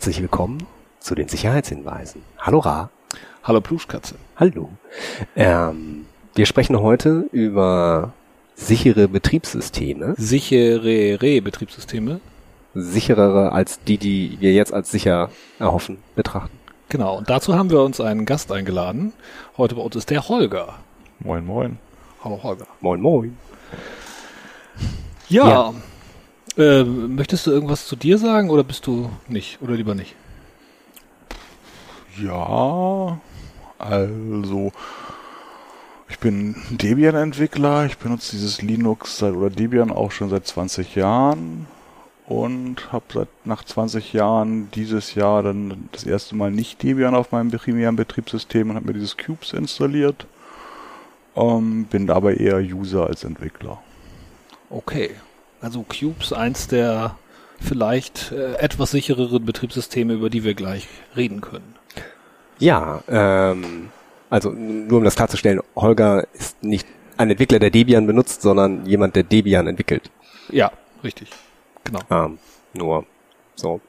herzlich willkommen zu den Sicherheitshinweisen. Hallo Ra. Hallo Pluschkatze. Hallo. Wir sprechen heute über sichere Betriebssysteme. Sichere Betriebssysteme. Sicherere als die wir jetzt als sicher erhoffen, betrachten. Genau, und dazu haben wir uns einen Gast eingeladen. Heute bei uns ist der Holger. Moin, moin. Hallo Holger. Moin, moin. Ja. Möchtest du irgendwas zu dir sagen oder bist du nicht? Oder lieber nicht? Ja, also ich bin Debian-Entwickler. Ich benutze dieses Linux oder Debian auch schon seit 20 Jahren und habe nach 20 Jahren dieses Jahr dann das erste Mal nicht Debian auf meinem primären Betriebssystem und habe mir dieses Cubes installiert. Bin dabei eher User als Entwickler. Okay. Also Cubes, eins der vielleicht etwas sichereren Betriebssysteme, über die wir gleich reden können. Ja, also nur um das klarzustellen, Holger ist nicht ein Entwickler, der Debian benutzt, sondern jemand, der Debian entwickelt. Ja, richtig. Genau. Nur so.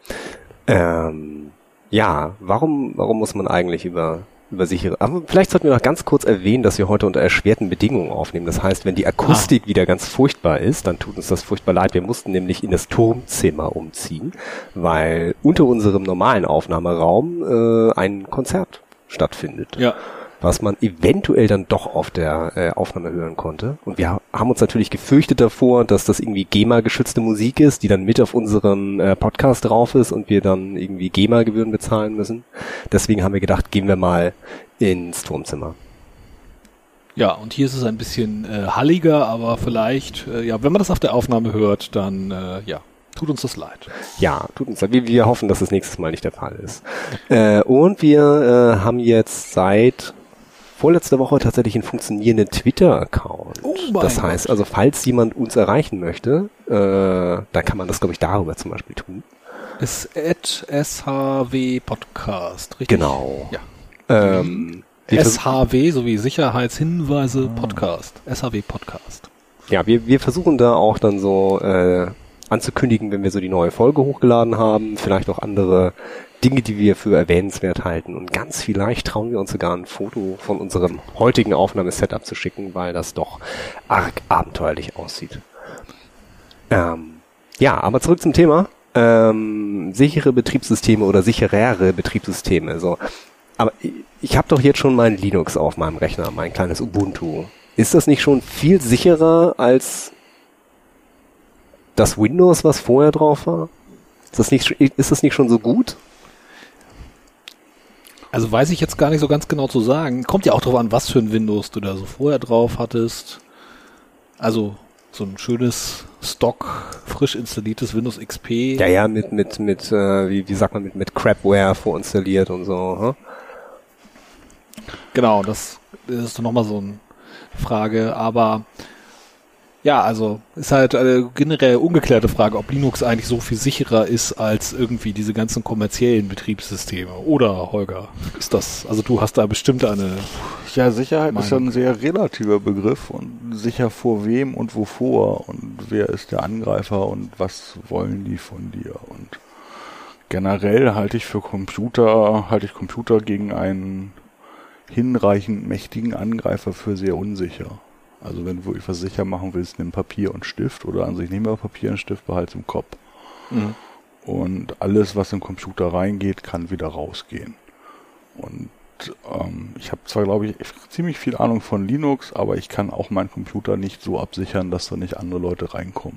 Ja, warum muss man eigentlich über sichere... Aber vielleicht sollten wir noch ganz kurz erwähnen, dass wir heute unter erschwerten Bedingungen aufnehmen. Das heißt, wenn die Akustik wieder ganz furchtbar ist, dann tut uns das furchtbar leid. Wir mussten nämlich in das Turmzimmer umziehen, weil unter unserem normalen Aufnahmeraum ein Konzert stattfindet. Ja. Was man eventuell dann doch auf der Aufnahme hören konnte. Und wir haben uns natürlich gefürchtet davor, dass das irgendwie GEMA-geschützte Musik ist, die dann mit auf unserem Podcast drauf ist und wir dann irgendwie GEMA-Gebühren bezahlen müssen. Deswegen haben wir gedacht, gehen wir mal ins Turmzimmer. Ja, und hier ist es ein bisschen halliger, aber vielleicht, wenn man das auf der Aufnahme hört, dann, tut uns das leid. Ja, tut uns leid. Wir hoffen, dass das nächstes Mal nicht der Fall ist. Und wir haben jetzt seit vorletzte Woche tatsächlich einen funktionierenden Twitter-Account. Oh mein das heißt, Gott. also falls jemand uns erreichen möchte, dann kann man das, glaube ich, darüber zum Beispiel tun. Ist SHW Podcast, richtig? Genau. Ja. Wir SHW sowie Sicherheitshinweise Podcast. SHW Podcast. Ja, wir versuchen da auch dann so anzukündigen, wenn wir so die neue Folge hochgeladen haben, vielleicht auch andere Dinge, die wir für erwähnenswert halten. Und ganz vielleicht trauen wir uns sogar ein Foto von unserem heutigen Aufnahmesetup zu schicken, weil das doch arg abenteuerlich aussieht. Aber zurück zum Thema. Sichere Betriebssysteme oder sicherere Betriebssysteme. So. Aber ich habe doch jetzt schon mein Linux auf meinem Rechner, mein kleines Ubuntu. Ist das nicht schon viel sicherer als das Windows, was vorher drauf war? Ist das nicht schon so gut? Also weiß ich jetzt gar nicht so ganz genau zu sagen. Kommt ja auch drauf an, was für ein Windows du da so vorher drauf hattest. Also so ein schönes Stock, frisch installiertes Windows XP. Ja, mit wie sagt man, mit Crapware vorinstalliert und so. Hm? Genau, das ist doch nochmal so eine Frage, aber ja, also ist halt eine generell ungeklärte Frage, ob Linux eigentlich so viel sicherer ist als irgendwie diese ganzen kommerziellen Betriebssysteme. Oder, Holger, ist das, also du hast da bestimmt eine... Ja, Sicherheit Meinung. ist ja ein sehr relativer Begriff und sicher vor wem und wovor und wer ist der Angreifer und was wollen die von dir und generell halte ich Computer gegen einen hinreichend mächtigen Angreifer für sehr unsicher. Also wenn du wirklich was sicher machen willst, nimm Papier und Stift oder an sich nimm mal Papier und Stift, behalt's im Kopf. Mhm. Und alles, was im Computer reingeht, kann wieder rausgehen. Und ich habe zwar, glaube ich, ziemlich viel Ahnung von Linux, aber ich kann auch meinen Computer nicht so absichern, dass da nicht andere Leute reinkommen.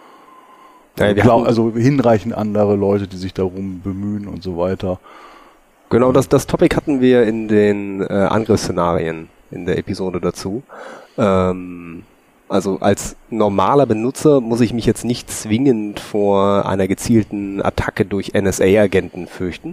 Also hinreichend andere Leute, die sich darum bemühen und so weiter. Genau, das Topic hatten wir in den Angriffsszenarien in der Episode dazu. Also als normaler Benutzer muss ich mich jetzt nicht zwingend vor einer gezielten Attacke durch NSA-Agenten fürchten.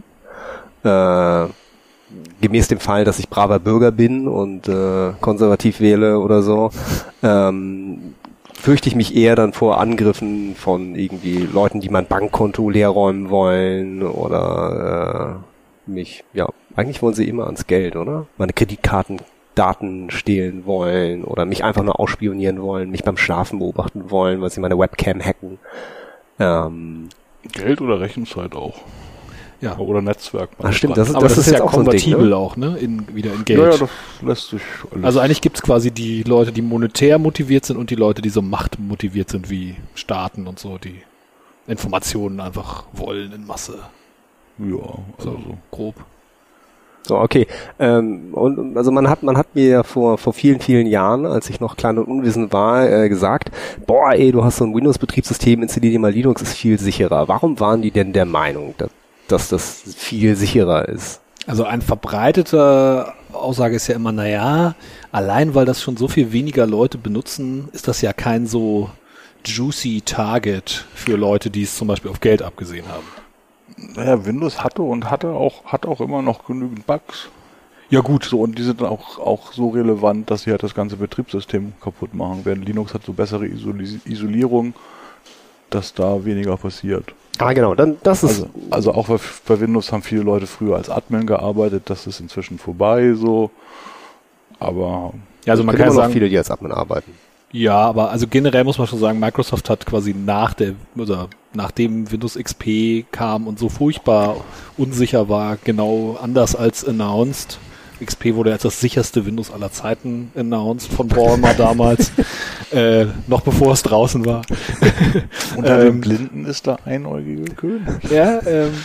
Gemäß dem Fall, dass ich braver Bürger bin und konservativ wähle oder so, fürchte ich mich eher dann vor Angriffen von irgendwie Leuten, die mein Bankkonto leerräumen wollen oder eigentlich wollen sie immer ans Geld, oder? Meine Kreditkartendaten stehlen wollen oder mich einfach nur ausspionieren wollen, mich beim Schlafen beobachten wollen, weil sie meine Webcam hacken. Geld oder Rechenzeit auch? Ja. Oder Netzwerk. Ach stimmt, Aber das ist ja auch so ein konvertibel Ding, ne? auch, ne? Wieder in Geld. Ja, das lässt sich alles. Also eigentlich gibt's quasi die Leute, die monetär motiviert sind und die Leute, die so machtmotiviert sind, wie Staaten und so, die Informationen einfach wollen in Masse. ja, So also. grob. So, okay. Und also man hat mir ja vor vielen, vielen Jahren, als ich noch klein und unwissend war, gesagt, boah, ey, du hast so ein Windows-Betriebssystem, installier dir mal Linux, ist viel sicherer. Warum waren die denn der Meinung, dass das viel sicherer ist? Also ein verbreiteter Aussage ist ja immer, naja, allein weil das schon so viel weniger Leute benutzen, ist das ja kein so juicy Target für Leute, die es zum Beispiel auf Geld abgesehen haben. Naja, Windows hat auch immer noch genügend Bugs. Ja gut. So, und die sind auch so relevant, dass sie halt das ganze Betriebssystem kaputt machen. Während Linux hat so bessere Isolierung, dass da weniger passiert. Ah, genau, dann das ist... Also auch bei Windows haben viele Leute früher als Admin gearbeitet, das ist inzwischen vorbei, so. Aber... Ja, also man kann immer noch sagen, viele, die als Admin arbeiten. ja, aber also generell muss man schon sagen, Microsoft hat quasi nachdem Windows XP kam und so furchtbar unsicher war, genau anders als announced. XP wurde als das sicherste Windows aller Zeiten announced von Ballmer damals, noch bevor es draußen war. Unter den Blinden ist der einäugige König. Ja,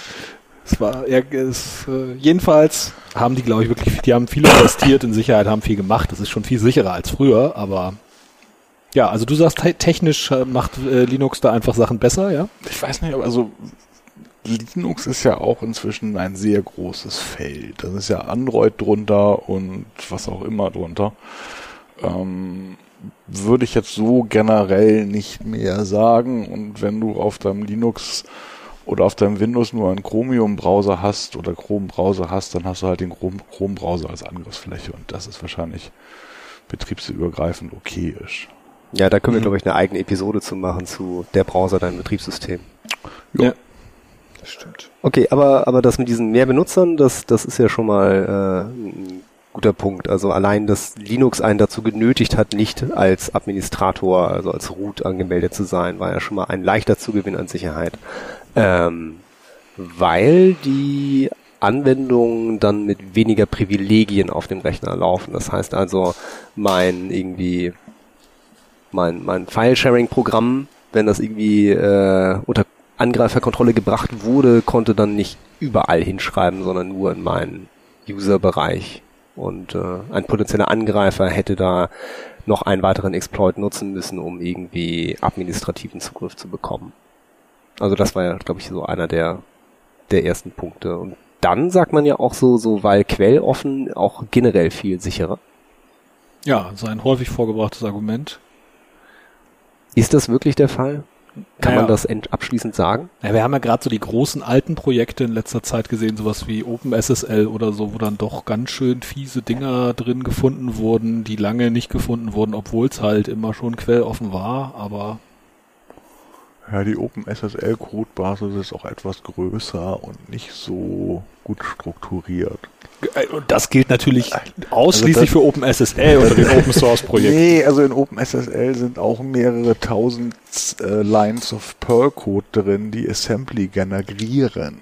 jedenfalls haben die, glaube ich, die haben viel investiert in Sicherheit, haben viel gemacht. Das ist schon viel sicherer als früher, aber ja, also du sagst, technisch macht Linux da einfach Sachen besser, ja? Ich weiß nicht, also Linux ist ja auch inzwischen ein sehr großes Feld. Da ist ja Android drunter und was auch immer drunter. Würde ich jetzt so generell nicht mehr sagen. Und wenn du auf deinem Linux oder auf deinem Windows nur einen Chromium-Browser hast oder Chrome-Browser hast, dann hast du halt den Chrome-Browser als Angriffsfläche und das ist wahrscheinlich betriebsübergreifend okayisch. Ja, da können wir, glaube ich, eine eigene Episode zu machen, zu der Browser, dein Betriebssystem. Ja. Das stimmt. Okay, aber das mit diesen mehr Benutzern, das ist ja schon mal ein guter Punkt. Also allein, dass Linux einen dazu genötigt hat, nicht als Administrator, also als Root angemeldet zu sein, war ja schon mal ein leichter Zugewinn an Sicherheit. Weil die Anwendungen dann mit weniger Privilegien auf dem Rechner laufen. Das heißt also, mein File-Sharing-Programm, wenn das irgendwie unter Angreiferkontrolle gebracht wurde, konnte dann nicht überall hinschreiben, sondern nur in meinen User-Bereich. Und ein potenzieller Angreifer hätte da noch einen weiteren Exploit nutzen müssen, um irgendwie administrativen Zugriff zu bekommen. Also das war ja, glaube ich, so einer der ersten Punkte. Und dann sagt man ja auch so, weil quelloffen auch generell viel sicherer. Ja, so ein häufig vorgebrachtes Argument. Ist das wirklich der Fall? Kann Naja. man das abschließend sagen? Ja, wir haben ja gerade so die großen alten Projekte in letzter Zeit gesehen, sowas wie OpenSSL oder so, wo dann doch ganz schön fiese Dinger drin gefunden wurden, die lange nicht gefunden wurden, obwohl es halt immer schon quelloffen war, aber Ja, die OpenSSL-Codebasis ist auch etwas größer und nicht so gut strukturiert. und das gilt natürlich ausschließlich für OpenSSL oder den Open Source Projekten. Nee, also in OpenSSL sind auch mehrere tausend Lines of Perl-Code drin, die Assembly generieren.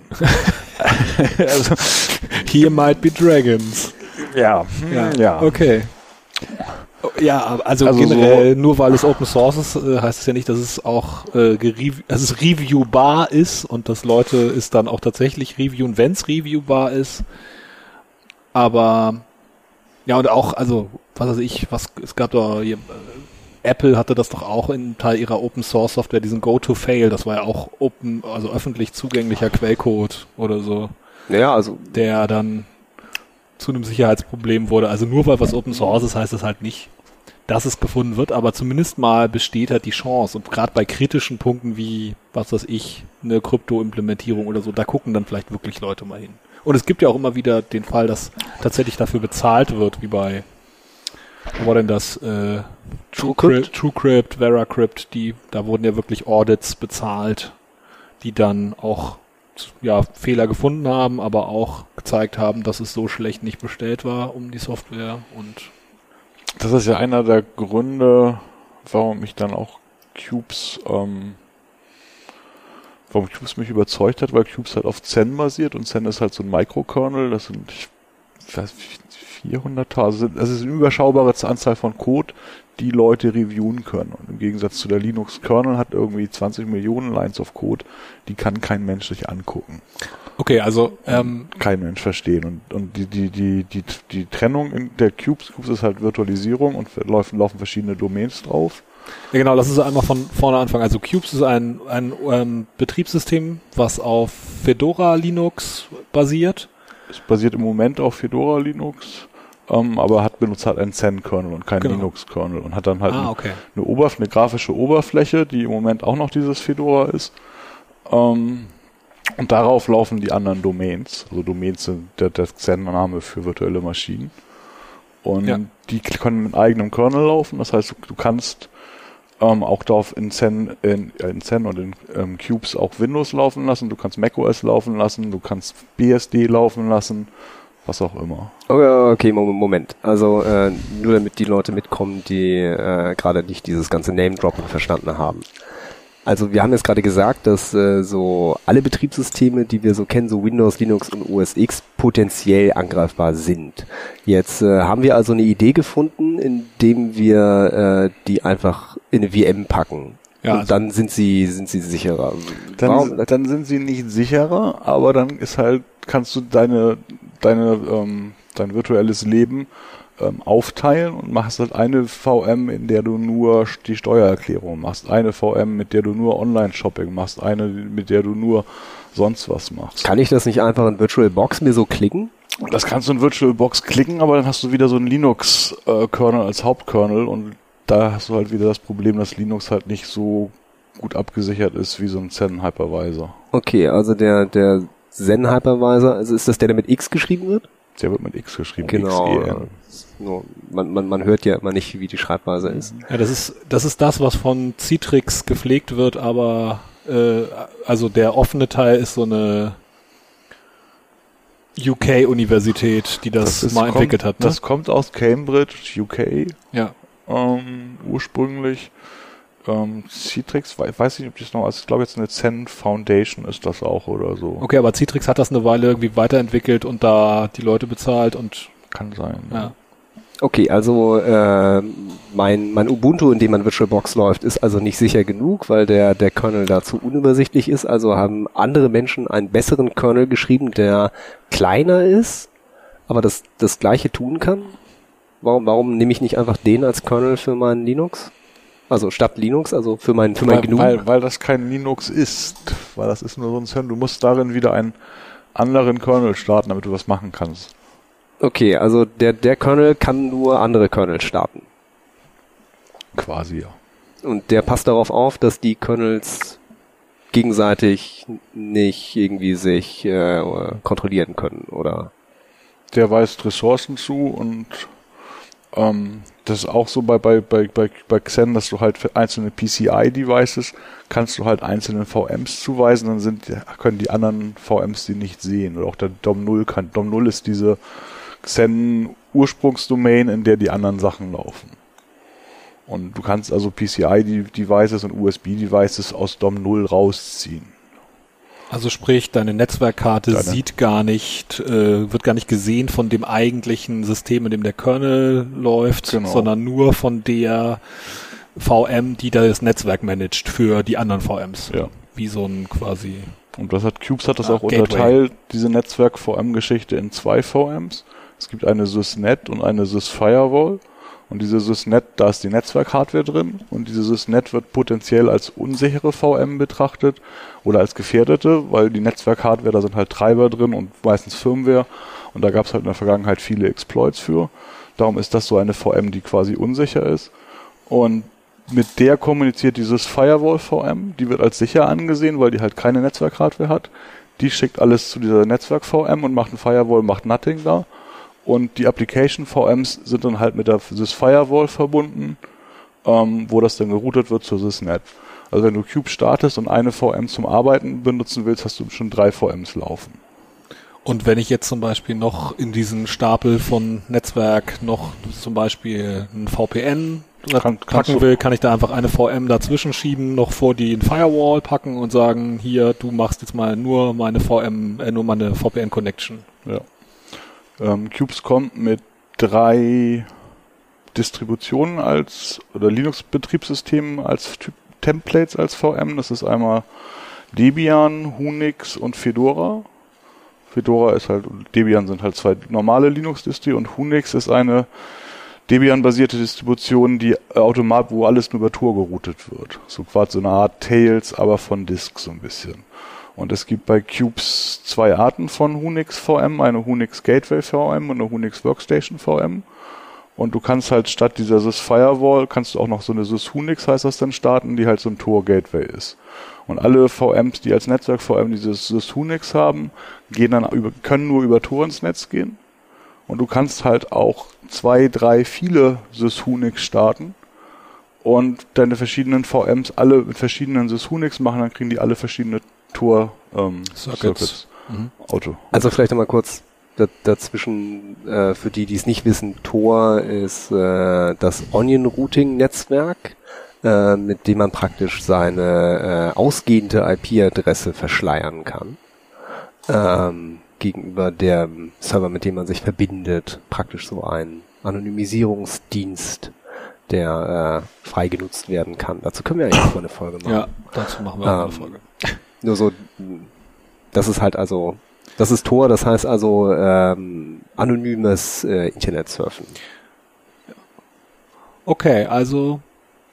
Also, here might be dragons. Ja, ja. Okay. Ja, also generell, nur weil es Open Source ist, heißt es ja nicht, dass es auch dass es reviewbar ist und dass Leute es dann auch tatsächlich reviewen, wenn es reviewbar ist. Aber ja, und auch, also, was weiß ich, es gab da hier, Apple hatte das doch auch in Teil ihrer Open Source Software, diesen Go-to-Fail, das war ja auch also öffentlich zugänglicher Quellcode oder so. Ja, also Der dann zu einem Sicherheitsproblem wurde. Also nur weil was Open Source ist, heißt das halt nicht, dass es gefunden wird, aber zumindest mal besteht halt die Chance. Und gerade bei kritischen Punkten wie, was weiß ich, eine Krypto-Implementierung oder so, da gucken dann vielleicht wirklich Leute mal hin. Und es gibt ja auch immer wieder den Fall, dass tatsächlich dafür bezahlt wird, wie bei, wo war denn das? TrueCrypt, VeraCrypt, da wurden ja wirklich Audits bezahlt, die dann auch Fehler gefunden haben, aber auch gezeigt haben, dass es so schlecht nicht bestellt war um die Software. Und das ist ja einer der Gründe, warum ich dann auch Qubes warum Qubes mich überzeugt hat, weil Qubes halt auf Zen basiert und Zen ist halt so ein Mikrokernel, das sind, ich weiß nicht, 400.000, also es ist eine überschaubare Anzahl von Code, die Leute reviewen können. Und im Gegensatz zu der Linux-Kernel hat irgendwie 20 Millionen Lines of Code, die kann kein Mensch sich angucken. Okay, also kein Mensch verstehen. Und die Trennung in der Qubes ist halt Virtualisierung und laufen verschiedene Domains drauf. ja genau, lass uns einmal von vorne anfangen. Also Qubes ist ein Betriebssystem, was auf Fedora Linux basiert. Es basiert im Moment auf Fedora Linux, aber benutzt halt einen Zen-Kernel und keinen Linux-Kernel und hat dann halt eine grafische Oberfläche, die im Moment auch noch dieses Fedora ist. Und darauf laufen die anderen Domains. Also Domains sind der Zen-Name für virtuelle Maschinen. Und die können mit eigenem Kernel laufen. Das heißt, du kannst auch darauf in Zen und in Qubes auch Windows laufen lassen, du kannst macOS laufen lassen, du kannst BSD laufen lassen, was auch immer. Okay, Moment. Also nur damit die Leute mitkommen, die gerade nicht dieses ganze Name-Dropping verstanden haben. Also wir haben jetzt gerade gesagt, dass so alle Betriebssysteme, die wir so kennen, so Windows, Linux und OS X, potenziell angreifbar sind. Jetzt haben wir also eine Idee gefunden, indem wir die einfach in eine VM packen. Ja, und also dann sind sie sicherer. Dann sind sie nicht sicherer, aber dann ist halt, kannst du dein virtuelles Leben aufteilen und machst halt eine VM, in der du nur die Steuererklärung machst, eine VM, mit der du nur Online-Shopping machst, eine, mit der du nur sonst was machst. Kann ich das nicht einfach in VirtualBox mir so klicken? Das kannst du in VirtualBox klicken, aber dann hast du wieder so einen Linux-Kernel als Hauptkernel und da hast du halt wieder das Problem, dass Linux halt nicht so gut abgesichert ist wie so ein Zen-Hypervisor. Okay, also der Zen-Hypervisor, also ist das der mit X geschrieben wird? Der wird mit X geschrieben. Genau. Man hört ja immer nicht, wie die Schreibweise ist. Ja, das ist das, was von Citrix gepflegt wird, aber also der offene Teil ist so eine UK-Universität, die das entwickelt hat. Ne? Das kommt aus Cambridge, UK. Ja. Ursprünglich. Citrix, weiß nicht, ob das noch, also ich glaube jetzt eine Zen Foundation ist das auch oder so. Okay, aber Citrix hat das eine Weile irgendwie weiterentwickelt und da die Leute bezahlt und... Kann sein. Ja. Okay, also mein Ubuntu, in dem man VirtualBox läuft, ist also nicht sicher genug, weil der Kernel dazu unübersichtlich ist. Also haben andere Menschen einen besseren Kernel geschrieben, der kleiner ist, aber das Gleiche tun kann. Warum nehme ich nicht einfach den als Kernel für meinen Linux? Also statt Linux, also für mein GNU? Weil das kein Linux ist. Weil das ist nur so ein Kernel. Du musst darin wieder einen anderen Kernel starten, damit du was machen kannst. Okay, also der Kernel kann nur andere Kernel starten. Quasi, ja. Und der passt darauf auf, dass die Kernels gegenseitig nicht irgendwie sich kontrollieren können, oder? Der weist Ressourcen zu und das ist auch so bei Xen, dass du halt für einzelne PCI-Devices kannst du halt einzelnen VMs zuweisen, dann können die anderen VMs die nicht sehen. Oder auch der DOM0 kann. DOM0 ist diese Xen-Ursprungsdomain, in der die anderen Sachen laufen. Und du kannst also PCI-Devices und USB-Devices aus DOM0 rausziehen. Also sprich, deine Netzwerkkarte wird gar nicht gesehen von dem eigentlichen System, in dem der Kernel läuft, sondern nur von der VM, die das Netzwerk managt für die anderen VMs. Ja. Wie so ein quasi... Und Qubes hat das auch unterteilt, diese Netzwerk-VM-Geschichte in 2 VMs. Es gibt eine SysNet und eine SysFirewall. Und diese SysNet, da ist die Netzwerk-Hardware drin und diese SysNet wird potenziell als unsichere VM betrachtet oder als gefährdete, weil die Netzwerk-Hardware, da sind halt Treiber drin und meistens Firmware und da gab es halt in der Vergangenheit viele Exploits für. Darum ist das so eine VM, die quasi unsicher ist. Und mit der kommuniziert dieses Firewall-VM, die wird als sicher angesehen, weil die halt keine Netzwerk-Hardware hat. Die schickt alles zu dieser Netzwerk-VM und macht ein Firewall, macht Nothing da. Und die Application-VMs sind dann halt mit der SysFirewall verbunden, wo das dann geroutet wird zur SysNet. Also wenn du Qube startest und eine VM zum Arbeiten benutzen willst, hast du schon 3 VMs laufen. Und wenn ich jetzt zum Beispiel noch in diesen Stapel von Netzwerk noch zum Beispiel ein VPN packen will, kann ich da einfach eine VM dazwischen schieben, noch vor die Firewall packen und sagen, hier, du machst jetzt mal nur meine VPN-Connection. Ja. Qubes kommt mit 3 Distributionen oder Linux-Betriebssystemen als Typ Templates als VM. Das ist einmal Debian, Unix und Fedora. Debian sind halt 2 normale Linux-Distri und Unix ist eine Debian-basierte Distribution, die wo alles nur über Tor geroutet wird. So quasi so eine Art Tails, aber von Disk so ein bisschen. Und es gibt bei Qubes 2 Arten von Unix VM, eine Unix Gateway VM und eine Unix Workstation VM. Und du kannst halt statt dieser Sys Firewall, kannst du auch noch so eine Sys Unix, heißt das dann, starten, die halt so ein Tor-Gateway ist. Und alle VMs, die als Netzwerk-VM dieses Sys Unix haben, können nur über Tor ins Netz gehen. Und du kannst halt auch 2, 3, viele Sys Unix starten und deine verschiedenen VMs alle mit verschiedenen Sys Unix machen, dann kriegen die alle verschiedene Tor Circuits. Auto. Also vielleicht nochmal kurz dazwischen, für die es nicht wissen, Tor ist das Onion-Routing-Netzwerk, mit dem man praktisch seine ausgehende IP-Adresse verschleiern kann. Gegenüber der Server, mit dem man sich verbindet, praktisch so ein Anonymisierungsdienst, der frei genutzt werden kann. Dazu können wir eigentlich mal eine Folge machen. Ja, dazu machen wir auch eine Folge. Nur so, das ist Tor, das heißt also anonymes Internetsurfen. Okay, also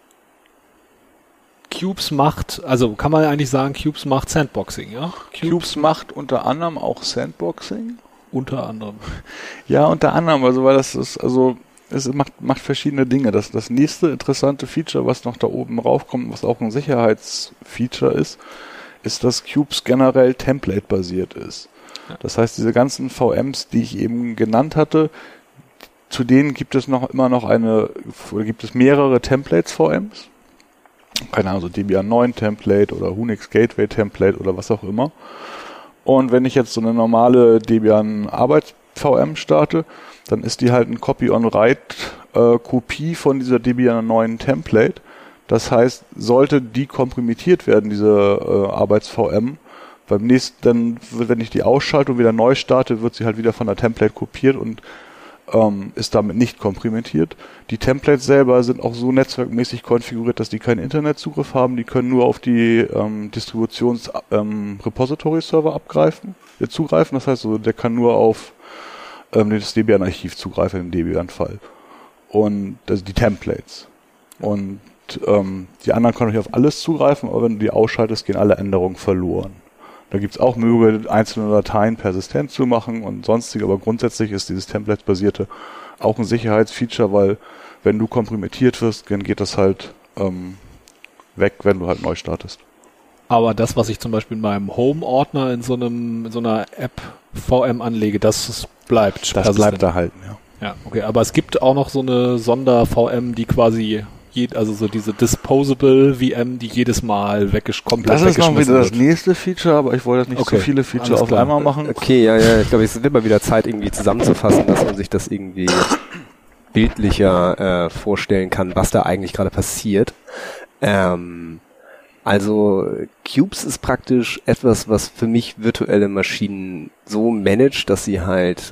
Qubes kann man eigentlich sagen, Qubes macht Sandboxing, ja? Qubes macht unter anderem auch Sandboxing. Unter anderem. Ja, unter anderem, weil es macht verschiedene Dinge. Das nächste interessante Feature, was noch da oben raufkommt, was auch ein Sicherheitsfeature ist, dass Qubes generell Template-basiert ist. Ja. Das heißt, diese ganzen VMs, die ich eben genannt hatte, zu denen gibt es gibt es mehrere Templates-VMs. Keine Ahnung, so Debian 9 Template oder Unix Gateway Template oder was auch immer. Und wenn ich jetzt so eine normale Debian Arbeits VM starte, dann ist die halt ein Copy-on-Write-Kopie von dieser Debian 9 Template. Das heißt, sollte die komprimiert werden, diese Arbeits-VM, wenn ich die ausschalte und wieder neu starte, wird sie halt wieder von der Template kopiert und ist damit nicht komprimiert. Die Templates selber sind auch so netzwerkmäßig konfiguriert, dass die keinen Internetzugriff haben. Die können nur auf die Distributions-Repository-Server zugreifen. Das heißt, der kann nur auf das Debian-Archiv zugreifen im Debian-Fall. Und also die Templates. Und die anderen können nicht auf alles zugreifen, aber wenn du die ausschaltest, gehen alle Änderungen verloren. Da gibt's auch Möglichkeiten, einzelne Dateien persistent zu machen und sonstige, aber grundsätzlich ist dieses Template-basierte auch ein Sicherheitsfeature, weil wenn du komprimiert wirst, dann geht das halt weg, wenn du halt neu startest. Aber das, was ich zum Beispiel in meinem Home-Ordner in so einer App VM anlege, das bleibt persistent. Das bleibt erhalten, ja. Ja, okay, aber es gibt auch noch so eine Sonder-VM, die quasi also so diese Disposable VM, die jedes Mal komplett weggeschmissen wird. Das ist noch wieder das nächste Feature, aber ich wollte nicht so viele Feature auf einmal machen. Okay, ja, ich glaube, es wird mal wieder Zeit, irgendwie zusammenzufassen, dass man sich das irgendwie bildlicher vorstellen kann, was da eigentlich gerade passiert. Also Qubes ist praktisch etwas, was für mich virtuelle Maschinen so managt, dass sie halt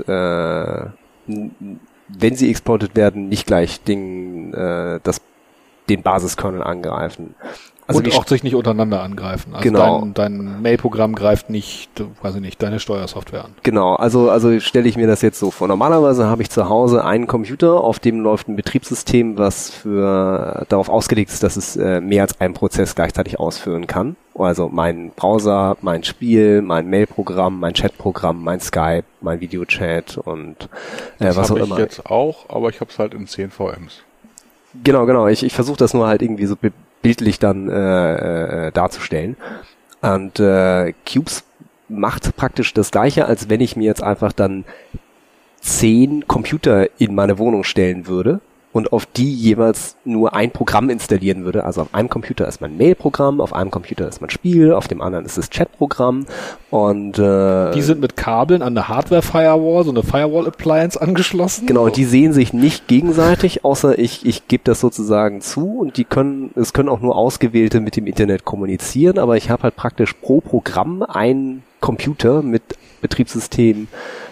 wenn sie exportet werden, nicht gleich den Basiskernel angreifen. Also und auch sich nicht untereinander angreifen. Also genau. Dein Mail-Programm greift nicht, deine Steuersoftware an. Genau, also stelle ich mir das jetzt so vor. Normalerweise habe ich zu Hause einen Computer, auf dem läuft ein Betriebssystem, was darauf ausgelegt ist, dass es mehr als einen Prozess gleichzeitig ausführen kann. Also mein Browser, mein Spiel, mein Mail-Programm, mein Chat-Programm, mein Skype, mein Videochat und was auch immer. Das habe ich jetzt auch, aber ich habe es halt in 10 VMs. Genau. Ich versuche das nur halt irgendwie so bildlich dann darzustellen. Und Qubes macht praktisch das Gleiche, als wenn ich mir jetzt einfach dann 10 Computer in meine Wohnung stellen würde und auf die jeweils nur ein Programm installieren würde. Also auf einem Computer ist mein Mail-Programm, auf einem Computer ist mein Spiel, auf dem anderen ist das Chat-Programm und die sind mit Kabeln an eine Hardware-Firewall, so eine Firewall-Appliance angeschlossen. Genau, und die sehen sich nicht gegenseitig, außer ich gebe das sozusagen zu und es können auch nur Ausgewählte mit dem Internet kommunizieren, aber ich habe halt praktisch pro Programm einen Computer mit Betriebssystem,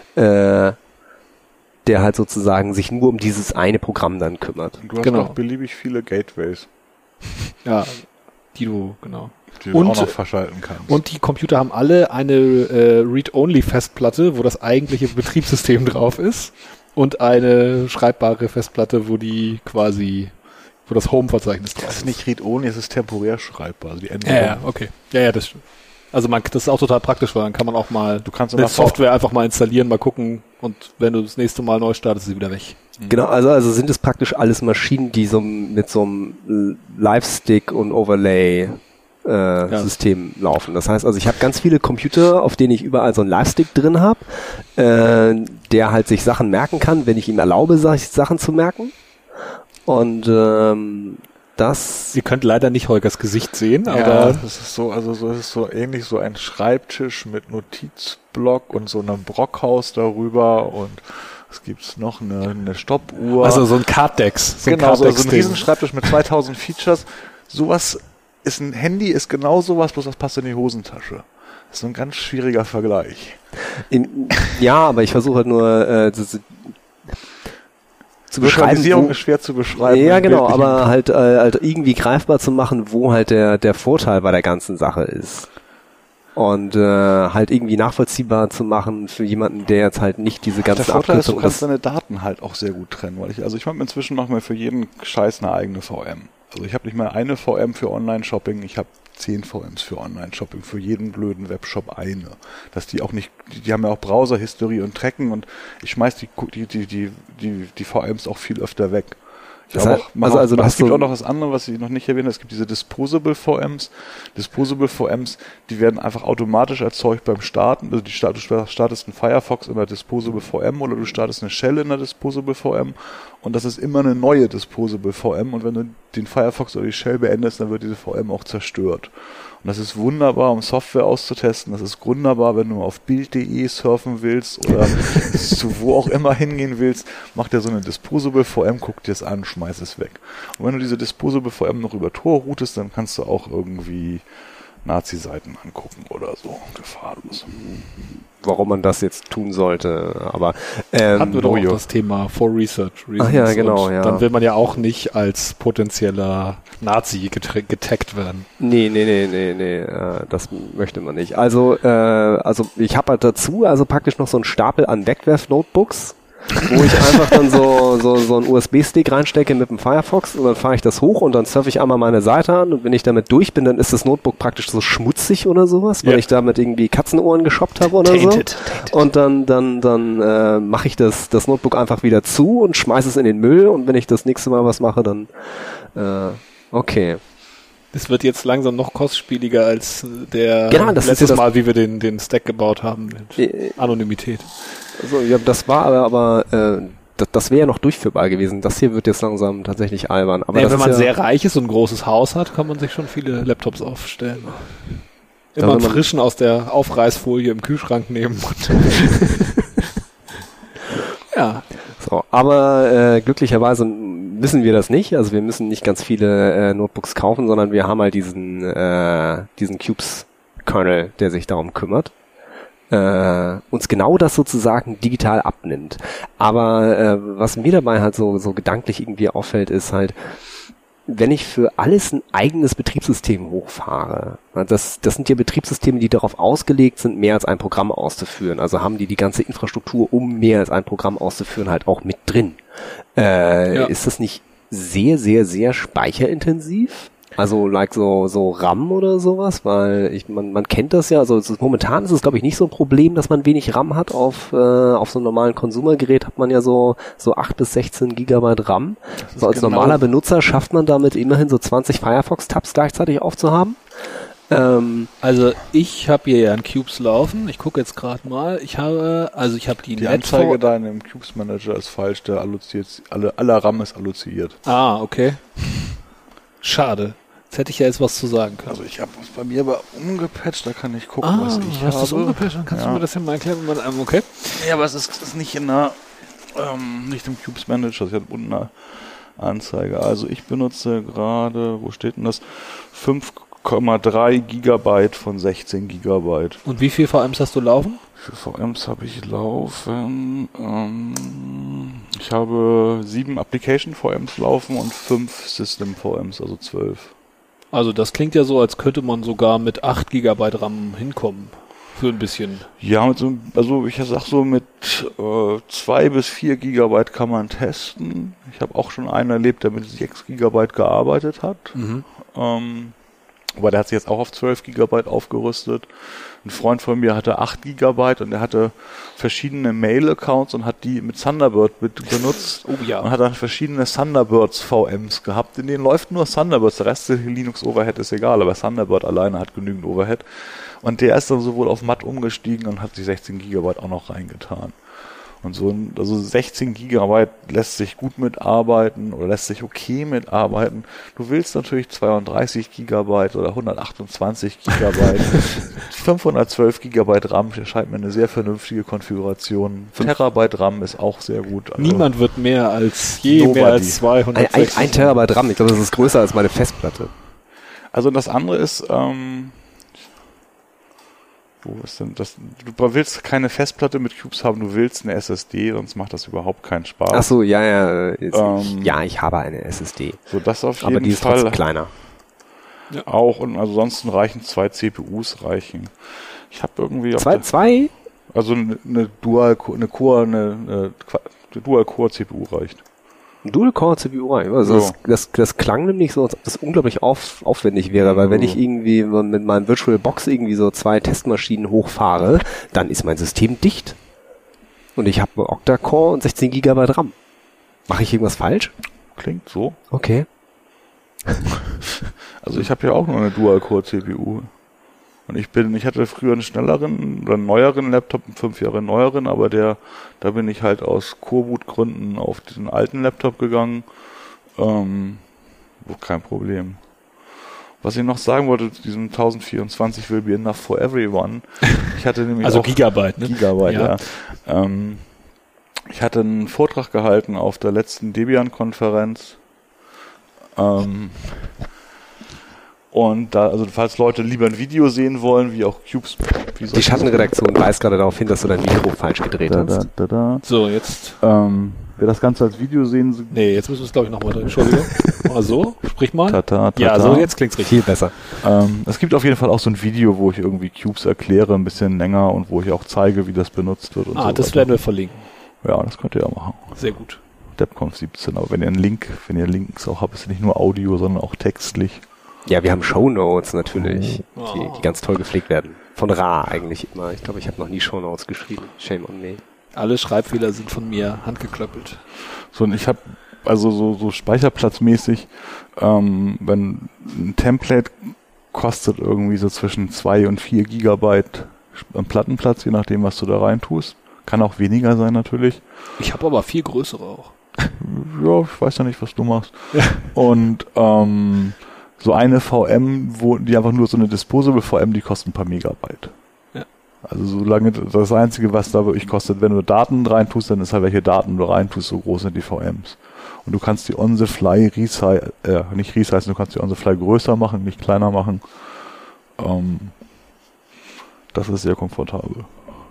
der halt sozusagen sich nur um dieses eine Programm dann kümmert. Und du hast noch beliebig viele Gateways. Ja, die du, genau. Die du auch noch verschalten kannst. Und die Computer haben alle eine Read-Only-Festplatte, wo das eigentliche Betriebssystem drauf ist und eine schreibbare Festplatte, wo das Home-Verzeichnis drauf ist. Das ist nicht Read-Only, es ist temporär schreibbar. Also die Ja, okay. Ja, das stimmt. Also das ist auch total praktisch, weil dann kann man auch mal eine Software einfach mal installieren, mal gucken und wenn du das nächste Mal neu startest, ist sie wieder weg. Genau, also sind es praktisch alles Maschinen, die mit so einem Live-Stick und Overlay System laufen. Das heißt also, ich habe ganz viele Computer, auf denen ich überall so einen Live-Stick drin habe, der halt sich Sachen merken kann, wenn ich ihm erlaube, Sachen zu merken. Und ihr könnt leider nicht Holgers Gesicht sehen, aber ja, das ist so, also so ist es so ähnlich, so ein Schreibtisch mit Notizblock und so einem Brockhaus darüber und es gibt noch eine Stoppuhr. Also so ein Carddex. Genau, so ein Riesenschreibtisch mit 2000 Features. Sowas ist ein Handy, ist genau sowas, bloß das passt in die Hosentasche. Das ist so ein ganz schwieriger Vergleich. Ja, aber ich versuche halt nur zu beschreiben. Visualisierung ist schwer zu beschreiben. Ja, genau, aber halt irgendwie greifbar zu machen, wo halt der Vorteil bei der ganzen Sache ist. Und halt irgendwie nachvollziehbar zu machen für jemanden, der jetzt halt nicht diese ganzen Abkürzungen... Der Vorteil ist, du kannst deine deine Daten halt auch sehr gut trennen, weil ich habe inzwischen noch mal für jeden Scheiß eine eigene VM. Also ich habe nicht mal eine VM für Online-Shopping, ich habe 10 VMs für Online-Shopping, für jeden blöden Webshop eine. Dass die auch nicht, die haben ja auch Browser-History und Tracken und ich schmeiß die VMs auch viel öfter weg. Es gibt auch noch das andere, was ich noch nicht erwähnt habe, es gibt diese Disposable VMs. Disposable VMs, die werden einfach automatisch erzeugt beim Starten. Also du startest einen Firefox in der Disposable VM oder du startest eine Shell in der Disposable VM und das ist immer eine neue Disposable VM und wenn du den Firefox oder die Shell beendest, dann wird diese VM auch zerstört. Und das ist wunderbar, um Software auszutesten. Das ist wunderbar, wenn du auf Bild.de surfen willst oder zu wo auch immer hingehen willst. Mach dir so eine Disposable VM, guck dir das an, schmeiß es weg. Und wenn du diese Disposable VM noch über Tor routest, dann kannst du auch irgendwie Nazi-Seiten angucken oder so. Gefahrlos. Warum man das jetzt tun sollte, aber hatten wir doch auch das Thema for Research Reasons. Ach ja, genau, ja. Dann will man ja auch nicht als potenzieller Nazi getaggt werden. Nee, das möchte man nicht. Also ich habe halt dazu praktisch noch so einen Stapel an Wegwerf-Notebooks, wo ich einfach dann so einen USB-Stick reinstecke mit dem Firefox und dann fahre ich das hoch und dann surfe ich einmal meine Seite an und wenn ich damit durch bin, dann ist das Notebook praktisch so schmutzig oder sowas, weil ich damit irgendwie Katzenohren geshoppt habe oder tainted. Und dann mache ich das Notebook einfach wieder zu und schmeiße es in den Müll und wenn ich das nächste Mal was mache, dann okay. Das wird jetzt langsam noch kostspieliger als das letztes Mal, wie wir den Stack gebaut haben mit Anonymität. Also ja, das war aber das wäre ja noch durchführbar gewesen. Das hier wird jetzt langsam tatsächlich albern. Aber wenn man sehr reich ist und ein großes Haus hat, kann man sich schon viele Laptops aufstellen. Immer einen frischen aus der Aufreißfolie im Kühlschrank nehmen. Ja. So, aber glücklicherweise wissen wir das nicht. Also wir müssen nicht ganz viele Notebooks kaufen, sondern wir haben halt diesen Cubes-Kernel, der sich darum kümmert. Uns genau das sozusagen digital abnimmt. Aber was mir dabei halt so gedanklich irgendwie auffällt, ist halt, wenn ich für alles ein eigenes Betriebssystem hochfahre, das sind ja Betriebssysteme, die darauf ausgelegt sind, mehr als ein Programm auszuführen. Also haben die ganze Infrastruktur, um mehr als ein Programm auszuführen, halt auch mit drin. Ist das nicht sehr, sehr, sehr speicherintensiv? Also so RAM oder sowas, weil man kennt das ja, also momentan ist es glaube ich nicht so ein Problem, dass man wenig RAM hat. Auf so einem normalen Konsumergerät hat man ja so 8 bis 16 Gigabyte RAM. So als normaler Benutzer schafft man damit immerhin so 20 Firefox-Tabs gleichzeitig aufzuhaben. Also ich habe hier ja einen Cubes laufen. Ich gucke jetzt gerade mal. Ich habe die Anzeige da in dem Cubes Manager ist falsch. Der alloziert alle RAM ist alloziert. Ah, okay. Schade. Jetzt hätte ich ja jetzt was zu sagen können. Also ich habe es bei mir aber umgepatcht. Da kann ich gucken, was ich habe. Hast du es umgepatcht? Dann kannst du mir das ja mal erklären. Okay. Ja, aber es ist nicht in der nicht im Cubes Manager. Ich habe unten eine Anzeige. Also ich benutze gerade, wo steht denn das? 5,3 Gigabyte von 16 Gigabyte. Und wie viel VMs hast du laufen? Wie viele VMs habe ich laufen? Ich habe 7 Application VMs laufen und 5 System VMs, also 12. Also das klingt ja so, als könnte man sogar mit 8 Gigabyte RAM hinkommen. Für ein bisschen. Ja, also ich sag so mit 2 bis 4 Gigabyte kann man testen. Ich habe auch schon einen erlebt, der mit 6 Gigabyte gearbeitet hat. Aber der hat sich jetzt auch auf 12 Gigabyte aufgerüstet. Ein Freund von mir hatte 8 Gigabyte und der hatte verschiedene Mail-Accounts und hat die mit Thunderbird benutzt. Oh ja. Und hat dann verschiedene Thunderbirds VMs gehabt. In denen läuft nur Thunderbirds. Der Rest der Linux-Overhead ist egal, aber Thunderbird alleine hat genügend Overhead. Und der ist dann sowohl auf matt umgestiegen und hat die 16 Gigabyte auch noch reingetan. Und also 16 Gigabyte lässt sich gut mitarbeiten oder lässt sich okay mitarbeiten. Du willst natürlich 32 Gigabyte oder 128 Gigabyte. 512 Gigabyte RAM erscheint mir eine sehr vernünftige Konfiguration. Terabyte RAM ist auch sehr gut. Also niemand wird mehr als 200. Ein Terabyte RAM, ich glaube, das ist größer als meine Festplatte. Also das andere ist, wo ist denn das? Du willst keine Festplatte mit Cubes haben, du willst eine SSD, sonst macht das überhaupt keinen Spaß. Ach so, ja. Ich habe eine SSD. So, das auf jeden Fall. Aber die ist trotzdem kleiner. Ja. Auch, und ansonsten reichen 2 CPUs reichen. Ich habe irgendwie... Zwei? Also eine Dual-Core-CPU reicht. Dual-Core-CPU rein. Also das klang nämlich so, als ob das unglaublich aufwendig wäre, weil wenn ich irgendwie mit meinem VirtualBox irgendwie so 2 Testmaschinen hochfahre, dann ist mein System dicht. Und ich habe einen Octa-Core und 16 GB RAM. Mache ich irgendwas falsch? Klingt so. Okay. Also ich habe ja auch nur eine Dual-Core-CPU. Und ich hatte früher einen schnelleren oder einen neueren Laptop, einen 5 Jahre neueren, aber da bin ich halt aus Core-Boot-Gründen auf diesen alten Laptop gegangen. Kein Problem. Was ich noch sagen wollte, diesen 1024 will be enough for everyone. Ich hatte nämlich also auch Gigabyte, ne? Gigabyte, ja. Ich hatte einen Vortrag gehalten auf der letzten Debian-Konferenz. Und da, also falls Leute lieber ein Video sehen wollen, wie auch Cubes. Die Schattenredaktion weist gerade darauf hin, dass du dein Mikro falsch gedreht hast. So, jetzt. Wer das Ganze als Video sehen... Nee, jetzt müssen wir es, glaube ich, nochmal drin. Entschuldigung. Mal so, sprich mal. Ja, so, jetzt klingt's richtig. Viel besser. Es gibt auf jeden Fall auch so ein Video, wo ich irgendwie Cubes erkläre, ein bisschen länger, und wo ich auch zeige, wie das benutzt wird. Und so das werden wir verlinken. Ja, das könnt ihr ja machen. Sehr gut. DebConf 17, aber wenn ihr Links auch habt, ist nicht nur Audio, sondern auch textlich. Ja, wir haben Shownotes natürlich, die ganz toll gepflegt werden. Von Ra eigentlich immer. Ich glaube, ich habe noch nie Shownotes geschrieben. Shame on me. Alle Schreibfehler sind von mir handgeklöppelt. So, und ich habe also so speicherplatzmäßig, wenn ein Template kostet irgendwie so zwischen 2 und 4 Gigabyte Plattenplatz, je nachdem, was du da rein tust. Kann auch weniger sein natürlich. Ich habe aber viel größere auch. Ja, ich weiß ja nicht, was du machst. Ja. Und so eine VM, die einfach nur so eine Disposable VM, die kostet ein paar Megabyte. Ja. Also solange das Einzige, was da wirklich kostet, wenn du Daten reintust, dann ist halt, welche Daten du reintust, so groß sind die VMs. Und du kannst die on the fly nicht resizen, du kannst die on the fly größer machen, nicht kleiner machen. Das ist sehr komfortabel.